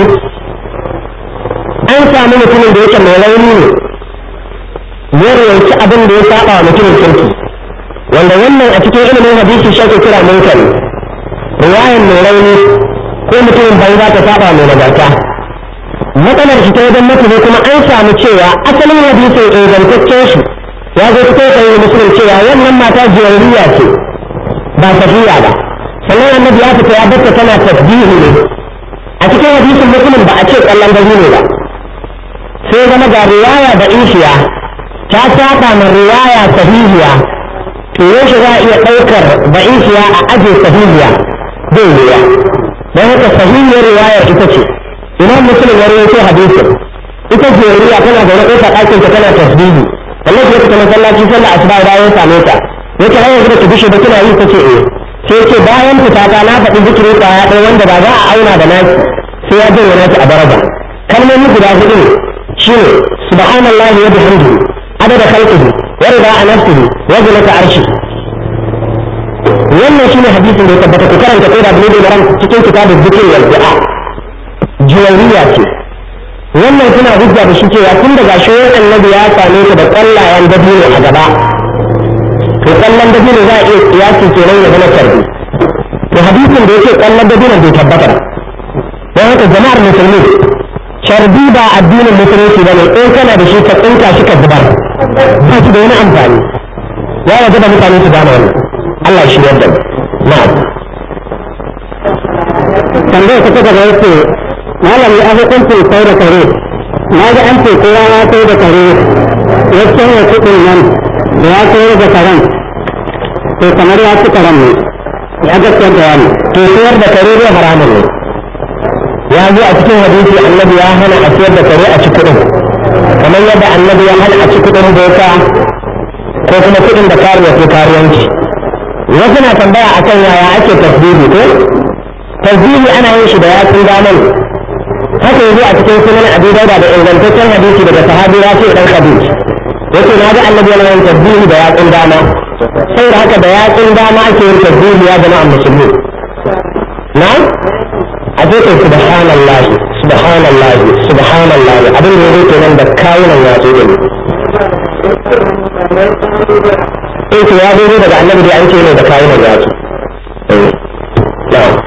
an samu mutumin da yake mai rauni ne ya rawaci abin da ya saba wa mutumin kirki wanda wannan a cikin ilimin hadisi shi ake kira munkari riwayan mai rauni ko mutumin banza ta saba mai nagarta matsalar shi ta wajen mutane kuma an samu cewa asalin hadisin ingantaccen shi ya zo cikin sahihin muslim cewa wannan mata jawariya ce ba safiya ba sannan annabi ya fita ya batta tana tasbihi ne a cikin hadisin muslim ba a ce kallon gari ne ba sai zama ga riwaya da ishiya ta saba ma riwaya sahihiya to yaushe za a iya ɗaukar da ishiya a aje sahihiya zai yiwa don haka sahihiyar riwayar ita ce imam muslim ya rawaito hadisin ita jawariya tana da wani ƙofa ɗakin ta tana tasbihi wallahi ya fita masallaci sallah asuba da ya same ta yace har yanzu da ki bishe ba kina yi tace eh sai yace bayan fita ta na faɗi zikiri kwaya ɗaya wanda ba za a auna da naki sai ya jira naki a daraja kalmomi guda hudu ne shine subhanallahi wa bihamdihi adada khalqihi wa rida nafsihi wa zinata arshi wannan shine hadisin da ya tabbata ku karanta ko da bude da ran cikin kitabul zikri wal du'a jawariya ce wannan suna hujja da shi cewa tun daga shoyin annabi ya same ta da kwallayen dabino a gaba to kwallon dabino za a iya kiyasi kenan ya zama karbi to hadisin da yake kwallon dabino bai tabbata ba don haka jama'ar musulmi carbi ba addinin musulunci ba ne in kana da shi ka tsinka shi ka zubar ba shi da wani amfani ya waje da mutane su gane wannan Allah shi yadda na'am tambayar ta gaba yake malami a hukuncin sai da kare na ga an ce kowa ya sai da kare ya canza kuɗin nan da ya sayar da karen to kamar ya ci karen ne ya gaskiyar da wani to sayar da kare zai haramun ne ya zo a cikin hadisi annabi ya hana a sayar da kare a ci kuɗin kamar yadda annabi ya hana a ci kuɗin doka ko kuma kuɗin da kariya ko kariyanci wasu na tambaya akan yaya ake tasbihi ko tasbihi ana yin shi da yatsun damar haka yanzu a cikin sunan Abu Dawud da ingantaccen hadisi daga sahabi Rafi dan Khadij yace na ga annabi yana yin tasbihi da yatsun dama sai da haka da yatsun dama ake yin tasbihi ya jama'a musulmi na a ce subhanallahi subhanallahi subhanallahi abin da yake nan da kayunan yatsu din to ya zo daga annabi da an ce ne da kayunan yatsu na'am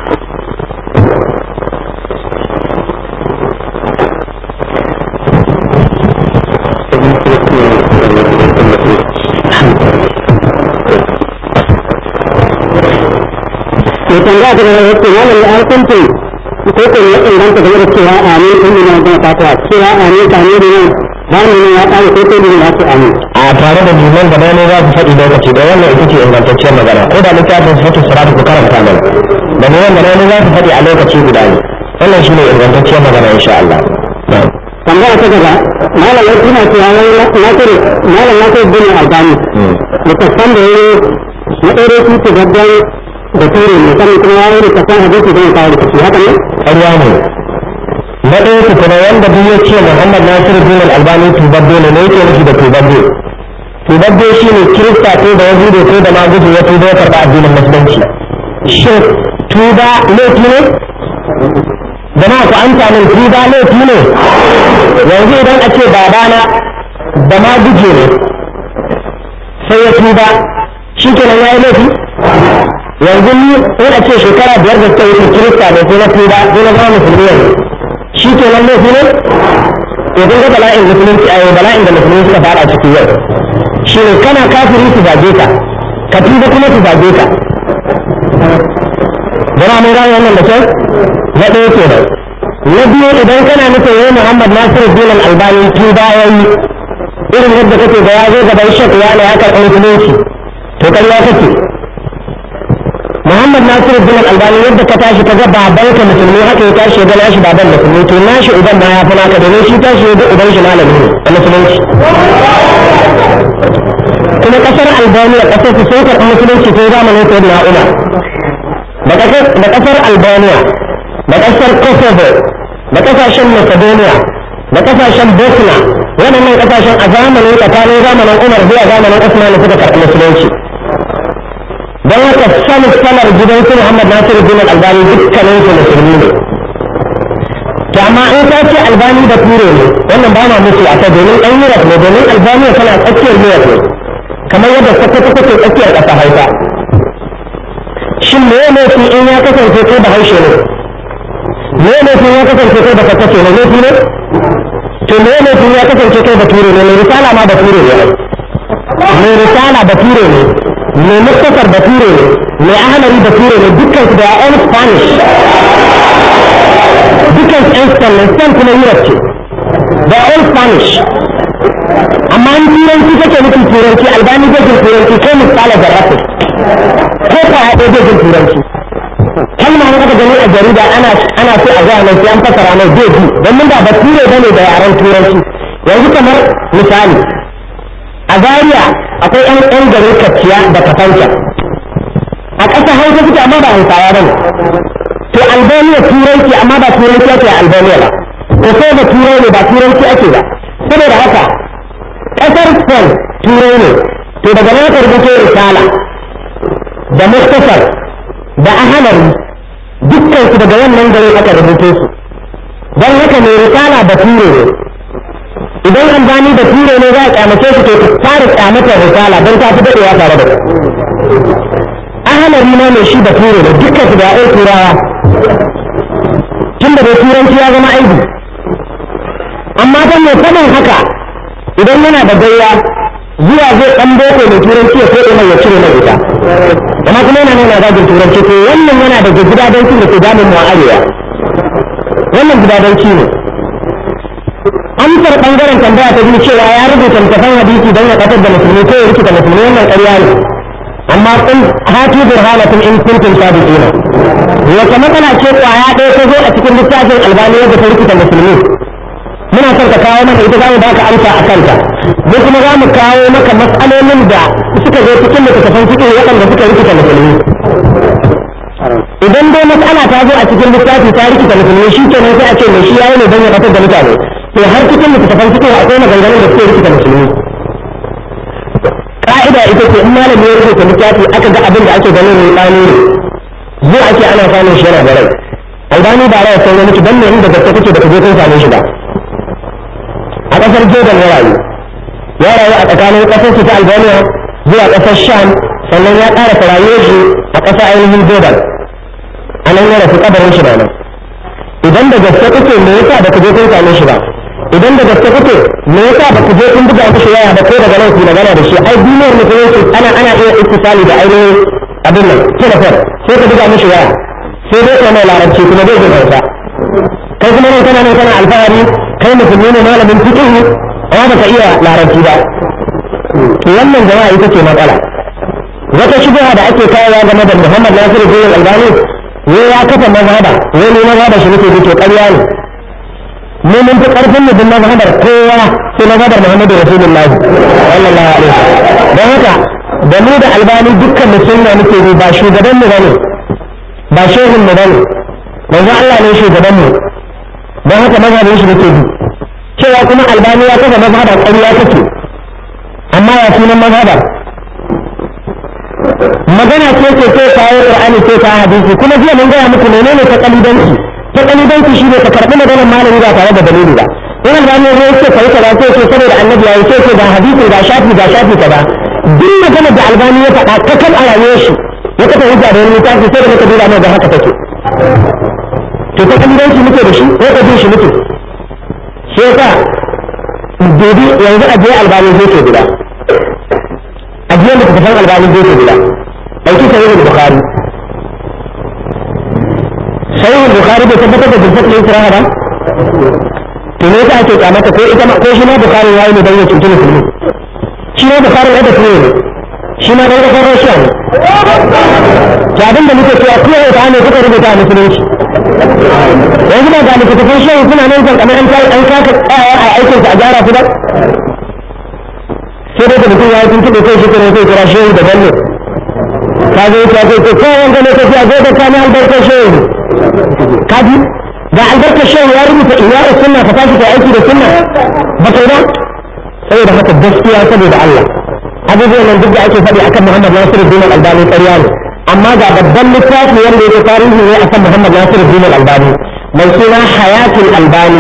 tambaya ta gaba yake malam ya hukunci ko ko ya inganta game da cewa amin kun ne na da fata cewa amin ka ne ne ba mu ne ya kare ko ko ne ya ce amin a tare da liman da ne za su faɗi lokaci da wannan ita ce ingantacciyar magana ko da littafin sifatu salatu ku karanta mana da ne wanda ne za su faɗi a lokaci guda ne wannan shine ingantacciyar magana insha Allah tambaya ta gaba malam ya tuna cewa malam na kai bin albani mutassan da yayi na ɗore su ce gaggan da ture ne sannan kuma ya yi da kasan hadisi don kawo da kashi haka ne ƙarya ne na ɗaya su kuma wanda duk ya ce Muhammad Nasiru bin Albani tubabbe ne yake nufi da tubabbe tubabbe shi ne kirista ko da yahudu ko da magudu ya tuba ya karɓa addinin musulunci shin tuba laifi ne jama'a ku an samun tuba laifi ne yanzu idan a ce babana da maguje ne sai ya tuba shi kenan ya yi laifi yanzu ni in a ce shekara 5 da ta wuce kirista ne sai na tuba sai na zama musulmi yanzu shi ke nan laifi ne yanzu ga bala'in musulunci a yau bala'in da musulmi suka fara ciki yau shi ne kana kafiri su zage ka ka tuba kuma su zage ka jama mun gane wannan da kyau na ɗaya ke nan na biyu idan kana nufin yau Muhammad Nasiru bin Albani tuba ya yi irin yadda kake da ya zo gaban shek ya ne haka ɗan musulunci to ƙarya kake Muhammad Nasiru bin Albani yadda ka tashi ka ga babanka musulmi haka ya tashi ga nashi baban musulmi to nashi uban ma ya fi naka domin shi tashi ya ga uban shi malami ne a musulunci kuma kasar Albania kasar su sun karɓi musulunci tun zamanin Sayyidina Umar da kasar Albania da kasar Kosovo da kasashen Macedonia da kasashen Bosnia waɗannan kasashen a zamanin tsakanin zamanin Umar zuwa zamanin Usman suka karɓi musulunci don haka sanar gidan su Muhammad Nasiruddin Albani dukkanin su musulmi ne to amma in ka ce Albani da ture ne wannan ba ma musu a ta domin ɗan Europe ne domin Albania tana tsakiyar Europe ne kamar yadda Sokoto take tsakiyar ƙasa Hausa shin me ne shi in ya kasance kai da haushe ne me ne shi ya kasance kai da kakace ne laifi ne to me ne shi ya kasance kai da ture ne mai risala ma da ture ne mai risala da ture ne mai muktasar da ture ne mai ahalari da ture ne dukkan su da yan Spanish dukkan yan Spain kuma Europe ce da yan Spanish amma in turanci kake nufin turanci Albani zai jin turanci kai misala da rafi ko ka haɗe zai jin turanci kalma ne aka gani a jarida ana so a zuwa mai sai an fasara mai zai ji don mun da bature bane da yaren turanci yanzu kamar misali a Zaria akwai yan garin Kaciya da Kafanca a ƙasa Hausa suke amma ba Hausawa bane to Albania turanci amma ba turanci ake a Albania ba ko sai da turai ne ba turanci ake ba saboda haka ƙasar Spain turai ne to daga nan ka rubuto risala da muktasar da ahalari dukkan su daga wannan gare aka rubuto su don haka mai risala da ture ne idan Albani da ture ne za a kyamace su to ka fara kyamatar risala don ta fi daɗewa tare da su ahalari ma mai shi da ture ne dukkan su da ai turawa tun da turanci ya zama aibi amma don mai faɗin haka idan yana da gayya zuwa zai ɗan boko mai turanci ya sai mai ya cire mai ita amma kuma yana nuna zagin turanci to wannan yana da gidadanci da ke damun mu a arewa wannan gidadanci ne amsar ɓangaren tambaya ta biyu cewa ya rubuta littafin hadisi don ya ƙasar da musulmi ko ya rikita musulmi wannan ƙarya ne amma kun hatu burhanakum in kuntum sadiqina wata matsala ce kwaya ɗaya ta zo a cikin littafin Albani yadda ta rikita musulmi muna son ka kawo mana ita za mu baka amsa a kanta mu kuma za mu kawo maka matsalolin da suka zo cikin littattafan cikin waɗanda suka rikita musulmi idan dai matsala ta zo a cikin littafi ta rikita musulmi shi kenan sai a ce mai shi yayi ne don ya ɓatar da mutane to har cikin littattafan cikin akwai maganganun da suke rikita musulmi ka'ida ita ce in malami ya rubuta littafi aka ga abin da ake ganin mai tsani ne zuwa ake ana samun shi yana da rai Albani ba rai sai ya mutu dan ne inda gaske kake da kaje kun same shi ba a kasar Jordan ya rayu a tsakanin kasar ta Albania zuwa kasar Sham sannan ya ƙara rayuwar shi a ƙasar ainihin Jordan a nan ya rasu kabarin shi nan idan da gaske kake me yasa ba ku je kun same shi ba idan da gaske kake me yasa ba ku je kun buga mishi waya ba ko daga nan ku magana da shi ai duniyar musulunci ana iya ittisali da ainihin abin nan telefon sai ka buga mishi waya sai dai kai mai larabci kuma zai ji hausa kai kuma nan kana alfahari kai musulmi ne malamin fiqh amma baka iya larabci ba to wannan jama'a ita ce matsala wata shubha da ake kawowa game da Muhammad Nasiruddin Albani ne ya kafa mazhaba ne mazhaba shi nake to ƙarya ne mun fi ƙarfin mu bin mazhabar kowa sai mazhabar Muhammadu Rasulullahi sallallahu alaihi wasallam don haka da mu da Albani dukkan mu sunna muke bi ba shugaban mu bane ba shehun mu bane manzo Allah ne shugaban mu don haka mazhabin shi nake bi cewa kuma Albani ya kafa mazhaba ƙarya take amma ya sunan mazhaba magana ce sai kawo Qur'ani sai kawo hadisi kuma jiya mun gaya muku menene ta kalidanci shi ne ka karɓi maganar malami ba tare da dalili ba in Albani ya ce kai kaza sai ce saboda annabi ya ce ga hadisi ga shafi kaza duk maganar da Albani ya faɗa ta kan a rayuwar shi ya kafa hujja da wani littafi sai da muka duba mai ga haka take to ta kalidanci muke da shi ko ka bin shi muke shi yasa dubi yanzu a je Albani zai ke guda a je da tafan Albani zai ke guda ɗauki sahihul Bukhari bai tabbatar da jinsa ɗin siraha ba to ne yasa ake kyamata ko shi ma Bukhari ya yi ne don ya cuci musulmi shi ma Bukhari ya da ne shi ma ɗan ƙasar Rashiya ne to abin da muke cewa kuma ya ta ne kuka rubuta a musulunci yanzu ba ga littattafan shehu suna nan kan kamar an kaka tsayawa a aikinsa a gyara su ba sai dai da mutum ya yi tuntuɓe kai shi kuma sai kira shehu da bello ka zo ya ce ko wanda ne tafiya zo da kana albarkar shehu ka ji ga albarkar shehu albani ya rubuta iya'u sunna ka tashi kai aiki da sunna ba kai ba saboda haka gaskiya saboda Allah abubuwan nan duk da ake faɗi akan Muhammad Nasiruddin Al-Albani ƙarya ne amma ga babban littafi wanda yake tarihi ne akan Muhammad Nasiruddin Al-Albani mai suna Hayatul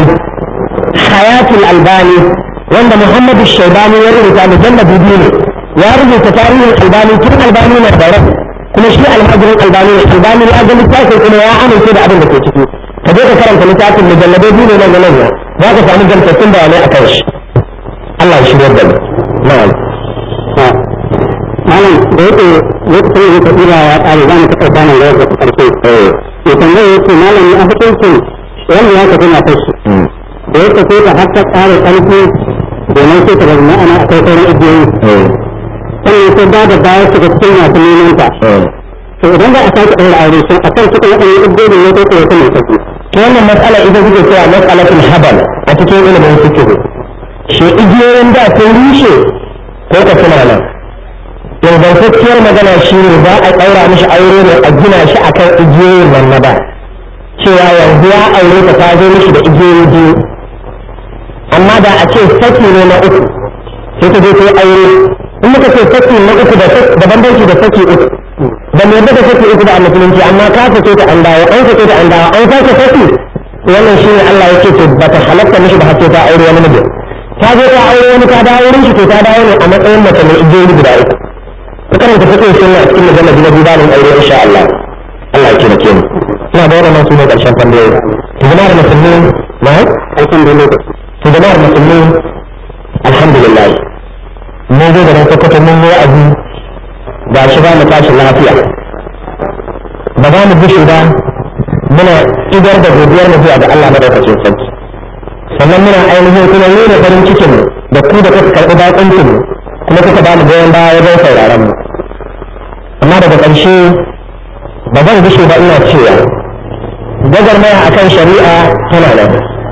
Albani wanda Muhammad Shaibani ya rubuta mujallad biyu ne ya rubuta tarihin Albani tun Albani na da rai kuma shi almajirin Albani ne Albani ya ga littafin kuma ya amince da abin da ke ciki ka je ka karanta littafin mujalladai biyu ne na galayya za ka samu gamsassun bayanai akan shi Allah ya shirya da mu na'am malam da yake lokacin da yake ira ya ƙare za mu taɓa bayan da yake ƙarshe ya tambaye yake malam ya hukuncin wanda ya tafi na tashi da yake sai ta har ta ƙara ƙarfi domin sai ta bar ma'ana a kai sauran igiyoyi sannan sai ba da baya su ga cikin masu neman ta to idan za a sake ɗaura aure sun a kan cikin waɗannan igiyoyi ne ko ko wata mai tafi to wannan matsala ita kuke cewa matsalatul habal a cikin ilimin fiqh shi igiyoyin da sun rushe ko ka suna nan ingantacciyar magana shi ne za a ɗaura mishi aure ne a gina shi a kan igiyoyin nan na ba cewa yanzu ya aure ta ta zo mishi da igiyoyi biyu amma da a ce saki ne na uku sai ta je ta yi aure in muka ce saki na uku da bambanci da saki uku da mai da saki uku da a musulunci amma ka sake ta an dawo an sake ta an dawo an sake saki wannan shi ne Allah yake ce ba ta halatta mishi da har ta aure wani mijin ta zo ta aure wani ta dawo wurin shi to ta dawo ne a matsayin mace mai igiyoyi guda uku ka karanta fiqh sunna a cikin mujallad na bibalin aure insha Allah Allah ya kiyaye mu ina da wannan sune karshen tambayoyi to jama'ar musulmi na aikin da lokaci to jama'ar musulmi alhamdulillah mun zo da nan sokoto mun yi wa'azi ga shi ba mu tashi lafiya ba za mu gushe ba muna idar da godiyar mu zuwa ga Allah madaukakin sarki sannan muna ainihin kuma nuna farin cikin da ku da kuka karɓi baƙuncin kuma kuka ba mu goyon baya wajen sauraron mu amma daga ƙarshe ba zan gushe ba ina cewa gwagwarmaya akan shari'a tana nan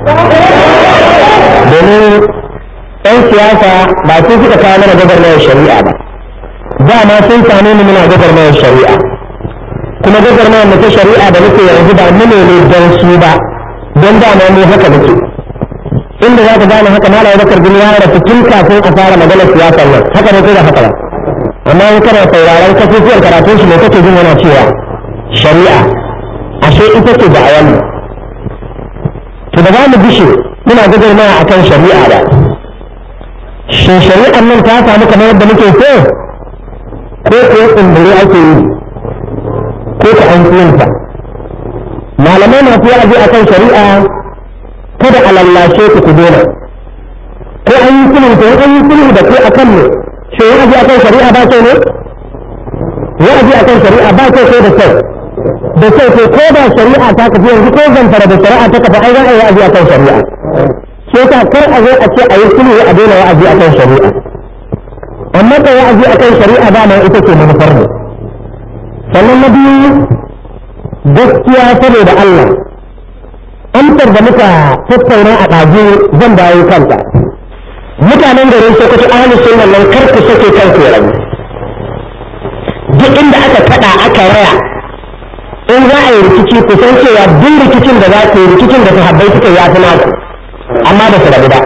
domin 'yan siyasa ba su suka kawo mana gwagwarmayar shari'a ba dama sun same mu muna gwagwarmayar shari'a kuma gwagwarmayar mu ta shari'a da muke yanzu ba mu ne don su ba don dama mu haka muke inda za ka gane haka Malam Bakar bin ya rasu tun kafin a fara maganar siyasar nan haka ne ko da haka ba amma in kana sauraron kasusuwar karatun shi ne kake jin yana cewa shari'a ashe ita ce da ayan to da za mu bishe muna gwagwarmaya akan shari'a ba shin shari'ar nan ta samu kamar yadda muke so ko ko tsumbure ake yi ko ta an tsiyanta malamai masu wa'azi akan shari'a kada a lallashe ku dole ko an yi sulhu ko an yi sulhu da ku akan ne shi wa'azi akan shari'a ba ce ne wa'azi akan shari'a ba ce ko da kyau da kyau ko da shari'a ta kafi yanzu ko zamfara da shari'a ta kafa ai za a yi wa'azi akan shari'a sai ta kar a zo a ce a yi sulhu a daina wa'azi akan shari'a amma ka wa'azi akan shari'a ba ma ita ce manufar ne sannan na biyu gaskiya saboda Allah amsar da muka tattauna a ɗazu zan dawo kanta mutanen garin Sokoto ahlus sunna nan kar ku sake kanku ya rabu duk inda aka kada aka raya in za a yi rikici ku san cewa duk rikicin da za ku yi rikicin da sahabbai suka yi fi naku amma ba su rabu ba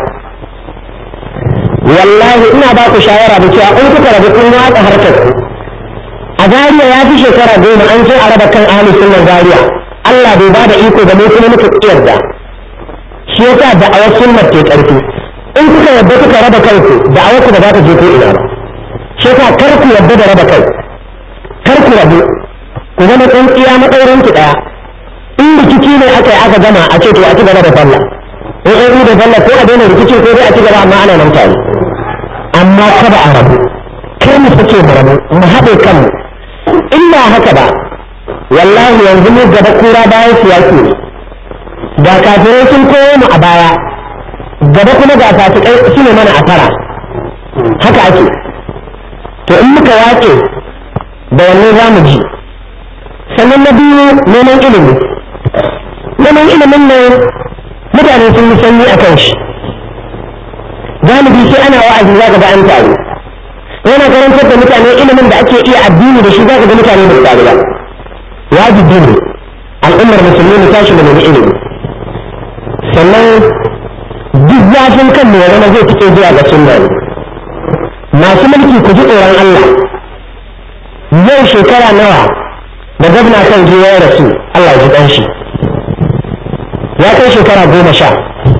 wallahi ina ba ku shawara da cewa in kuka rabu kun watsa harkar ku a Zariya ya fi shekara 10 an ce a raba kan ahlus sunna Zariya Allah bai ba da iko da mu kuma muka yarda shi yasa da awar sunnar ke karfi in kuka yarda kuka raba kanku da awar ku da za ta je ko ina ba shi yasa kar ku yarda da raba kai kar ku rabu ku zama tsintsiya maɗaurin ki ɗaya in rikici ne aka yi aka gama a ce to a ci gaba da sallah in an yi da sallah ko a daina rikici ko dai a ci gaba amma ana nan tare amma kada a rabu kar mu sake mu rabu mu haɗe kanmu in ba haka ba wallahi yanzu mu gaba kura bayan siyasi ga kafirai sun koyo mu a baya gaba kuma ga fasikai su ne mana a tara haka ake to in muka wace da wannan za mu ji sannan na biyu neman ilimi neman ilimin nan mutane sun yi sanyi a kan shi galibi sai ana wa'azi za ka ga an taru yana karantar da mutane ilimin da ake iya addini da shi za ka ga mutane da taru ba wajibi ne al'ummar musulmi mu tashi mu nemi ilimi sannan duk zafin kan mai zama zai fito zuwa ga sunna ne. Masu mulki ku ji tsoron Allah. Yau shekara nawa da gwamna kan je ya rasu, Allah ji ɗan shi ya kai shekara 10.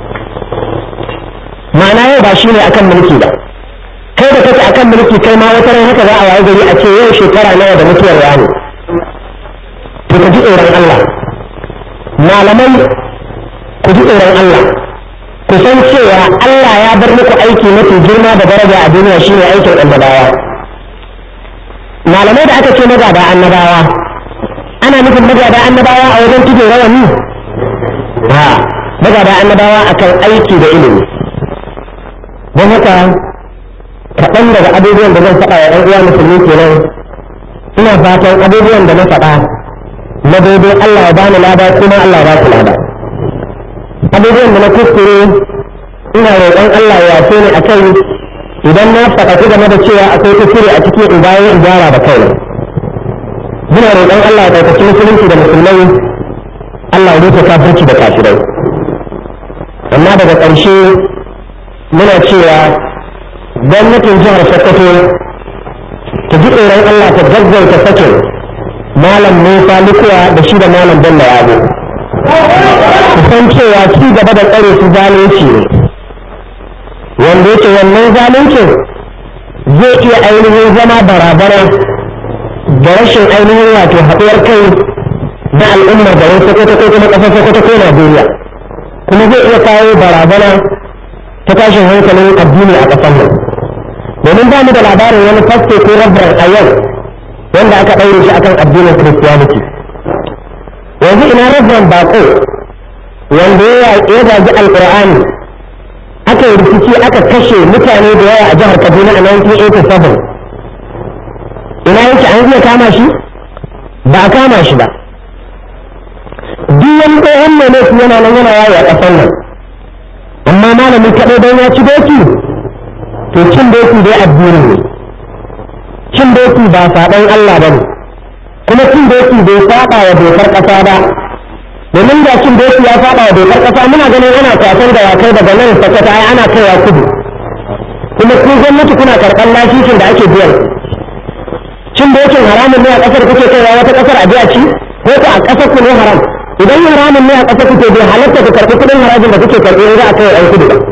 ma'ana yau ba shi ne akan mulki ba, kai da kake akan mulki kai ma wata ran haka za a waye gari a ce yau shekara nawa da mutuwar wani. To ku ji tsoron Allah. Malamai ku ji tsoron Allah, ku san cewa Allah ya bar muku aiki mafi girma da daraja a duniya shine aikin annabawa. Malamai da aka ce magada annabawa, ana nufin magada annabawa a wajen tuge rawani? Ha, magada annabawa akan aiki da ilimi. Don haka kaɗan daga abubuwan da zan faɗa wa ɗan uwa musulmi kenan. Ina fatan abubuwan da na faɗa na daidai Allah ya bani lada kuma Allah ya ba ku lada. Abubuwan da na kuskure ina roƙon Allah ya yafe ni akan idan na faɗaƙi game da cewa akwai kuskure a cikin in bayan in gyara da kaina. Muna roƙon Allah ya ɗaukaci musulunci da musulmai, Allah ya rufe kafirci da kafirai. Amma daga ƙarshe muna cewa gwamnatin jihar Sokoto ta ji tsoron Allah ta gaggauta sakin Malam Musa Lukuwa da shi da Malam Bello Yabo. Ku san cewa ci gaba da tsare su zalunci ne, wanda yake wannan zaluncin zai iya ainihin zama barazana da rashin ainihin wato haɗuwar kai na al'ummar garin Sokoto ko kuma ƙasar Sokoto ko Najeriya, kuma zai iya kawo barazana ta tashin hankalin addini a ƙasar nan. Domin ba mu da labarin wani fasto ko rabbar a yau wanda aka ɗaure shi akan addinin Kiristiyaniti. Yanzu ina rabban Bako wanda ya zagi Alƙur'ani, aka yi rikici aka kashe mutane da yawa a jihar Kaduna a 1987. Ina yake, an iya kama shi? Ba a kama shi ba. Duk wani tsohon mai laifi yana nan yana yawo a ƙasar nan. Amma malamin kaɗai don ya ci doki, to cin doki dai addini ne. Cin doki ba saɓon Allah ba ne, kuma cin doki bai saɓa wa dokar ƙasa ba. Domin da cin doki ya saɓa wa dokar ƙasa, muna ganin ana kwasan da wakai daga nan Sokoto ai ana kaiwa kudu, kuma ku gwamnati kuna karɓar lasishin da ake biyan. Cin dokin haramun ne a ƙasar kuke kaiwa wata ƙasar a biya ci, ko ko a ƙasar ku ne haram? Idan haramun ne a ƙasar kuke bai halatta ku karɓi kuɗin harajin da kuke karɓi in za a kai ɗan kudu ba.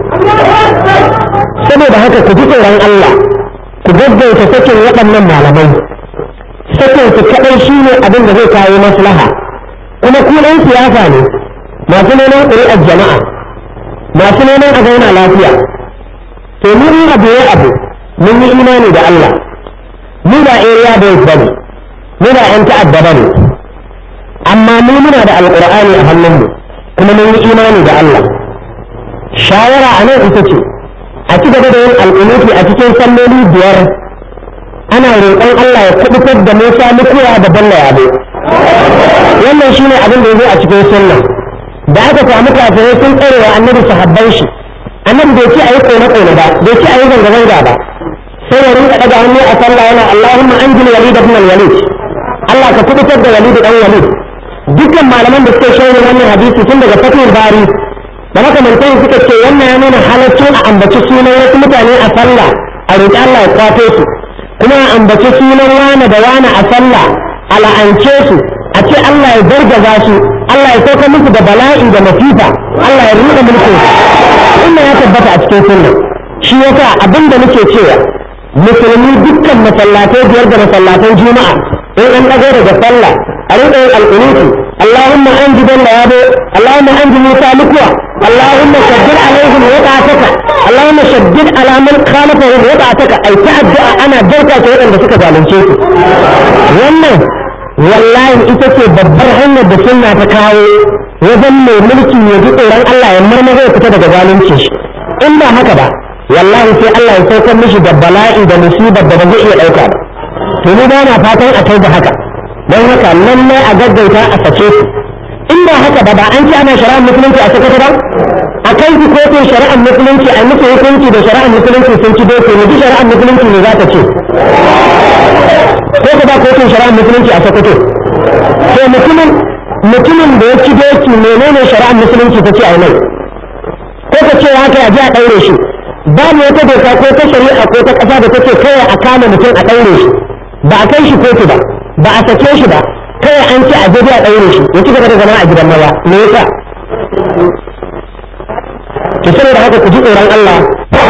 Saboda haka ku ji tsoron Allah, ku gaggauta sakin waɗannan malamai. Sakin su kaɗai shi ne abin da zai kawo maslaha. Kuma ku ɗan siyasa ne, masu neman ƙuri'ar jama'a, masu neman a zauna lafiya. To mu in abu ya abu, mun yi imani da Allah. Mu ba area boys ba ne, mu ba 'yan ta'adda ba ne. Amma mu muna da Alƙur'ani a hannunmu, kuma mun yi imani da Allah. Shawara a nan ita ce, a ci gaba da yin alƙunuti a cikin salloli 5. Ana roƙon Allah ya kubutar da Musa Lukuwa da Bello Yabo. Wannan shine abin da ya zo a cikin sunna. Da aka samu kafirai sun tsare wa annabi sahabban shi, annabi bai ce a yi ƙone-ƙone ba, bai ce a yi zanga-zanga ba, sai ya rinka ɗaga hannu a sallah yana Allahumma anjil Walid ibn al-Walid, Allah ka kubutar da Walid dan Walid. Dukkan malaman da suke shaida wannan hadisi tun daga Fathul Bari da makamantan suka ce wannan ya nuna halaccin a ambaci sunan wasu mutane a sallah a roƙi Allah ya kwato su, kuma a ambaci sunan wane da wane a sallah a la'ance su, a ce Allah ya gargaza su, Allah ya sauka musu da bala'i da masifa, Allah ya ruɗe mulkin su. Wannan ya tabbata a cikin sunna. Shi yasa abin da nake cewa musulmi dukkan masallatai 5 da masallatan juma'a in an ɗago daga sallah a rinƙa yin alƙunuti, Allahumma anji Bello Yabo, Allahumma anji Musa Lukuwa, Allahumma shaddid alaihim wada'ataka, Allahumma shaddid ala man khalafahum wada'ataka. Ai ta addu'a ana dauka ta waɗanda suka zalunce su. Wannan wallahi ita ce babbar hanyar da sunna ta kawo wajen mai mulki ya ji tsoron Allah ya marmaza ya fita daga zalunci shi. In ba haka ba, wallahi sai Allah ya saukar mishi da bala'i da musibar da ba zai iya ɗauka ba. To ni ba na fatan a kai da haka, don haka nan ne a gaggauta a sace su. In ba haka ba an ci ana shari'ar musulunci a Sokoto ba, a kai su kotun shari'ar musulunci a musu hukunci da shari'ar musulunci sun ci doke, ne ji shari'ar musulunci ne za ta ce. Ko ka ba kotun shari'ar musulunci a Sokoto. To mutumin da ya ci doki menene shari'ar musulunci ta ce a mai? cewa kai a ji a ɗaure shi babu wata doka ko ta shari'a ko ta ƙasa da take kawai a kama mutum a ɗaure shi ba a kai shi kotu ba ba a sake shi ba kawai an ce a je a ɗaure shi ya ci gaba da zama a gidan maza me yasa to saboda haka ku ji tsoron Allah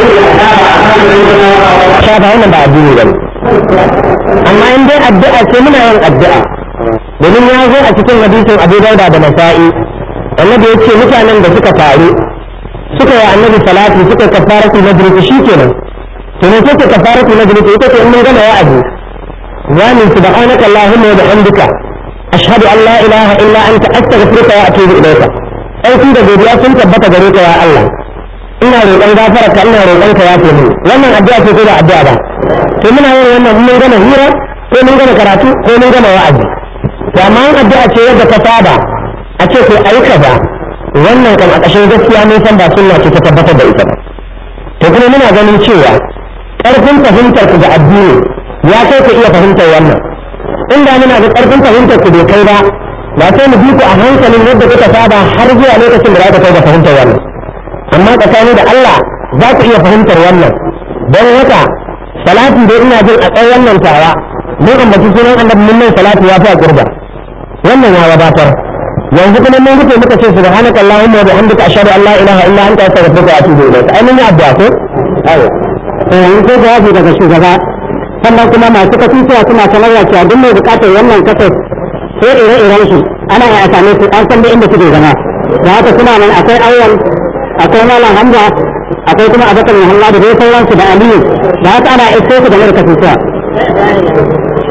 shafa wannan ba addini ba amma in dai addu'a ce muna yin addu'a domin ya zo a cikin hadisin Abu Dauda da Nasa'i annabi ya ce mutanen da suka taru suka yi annabi salati suka kafaratul majlis shikenan to ne ce kafaratul majlis ita ce in mun gama wa'azi yani subhanaka allahumma wa bihamdika ashhadu an la ilaha illa anta astaghfiruka wa atubu ilayka aiki da godiya sun tabbata gare ka ya Allah ina roƙon gafararka ina roƙon ka yafe mini wannan addu'a ce ko ba addu'a ba to muna yin wannan mun gama hira ko mun gama karatu ko mun gama wa'azi to amma in addu'a ce yadda ta saba a ce ko ayi kaza wannan kan a ƙashin gaskiya mun san ba sunna ce ta tabbatar da ita ba to kuma muna ganin cewa ƙarfin fahimtar ku ga addini ya kai ku iya fahimtar wannan inda muna ga ƙarfin fahimtar ku bai kai ba ba sai mu bi ku a hankalin yadda kuka saba har zuwa lokacin da za ka kai ga fahimtar wannan amma tsakani da Allah za ku iya fahimtar wannan don haka salati dai ina jin a tsawon wannan tawa mun ambaci sunan annabi mun nan salati ya fi a kurba wannan ya wadatar yanzu kuma mun rufe muka ce subhanaka allahumma wa bihamdika ashhadu an la ilaha illa anta astaghfiruka wa atubu ilayk ai mun yi addu'a ko in ko jawabi daga shugaba sannan kuma masu kasuwa suna sanarwa cewa duk mai bukatar wannan kasar sai ire-iren su ana iya same su an san da inda suke zama da haka suna nan akwai awwal akwai malam hamza akwai kuma abakar muhammad da dai sauransu da aliyu da haka ana isko su da mai kasuwa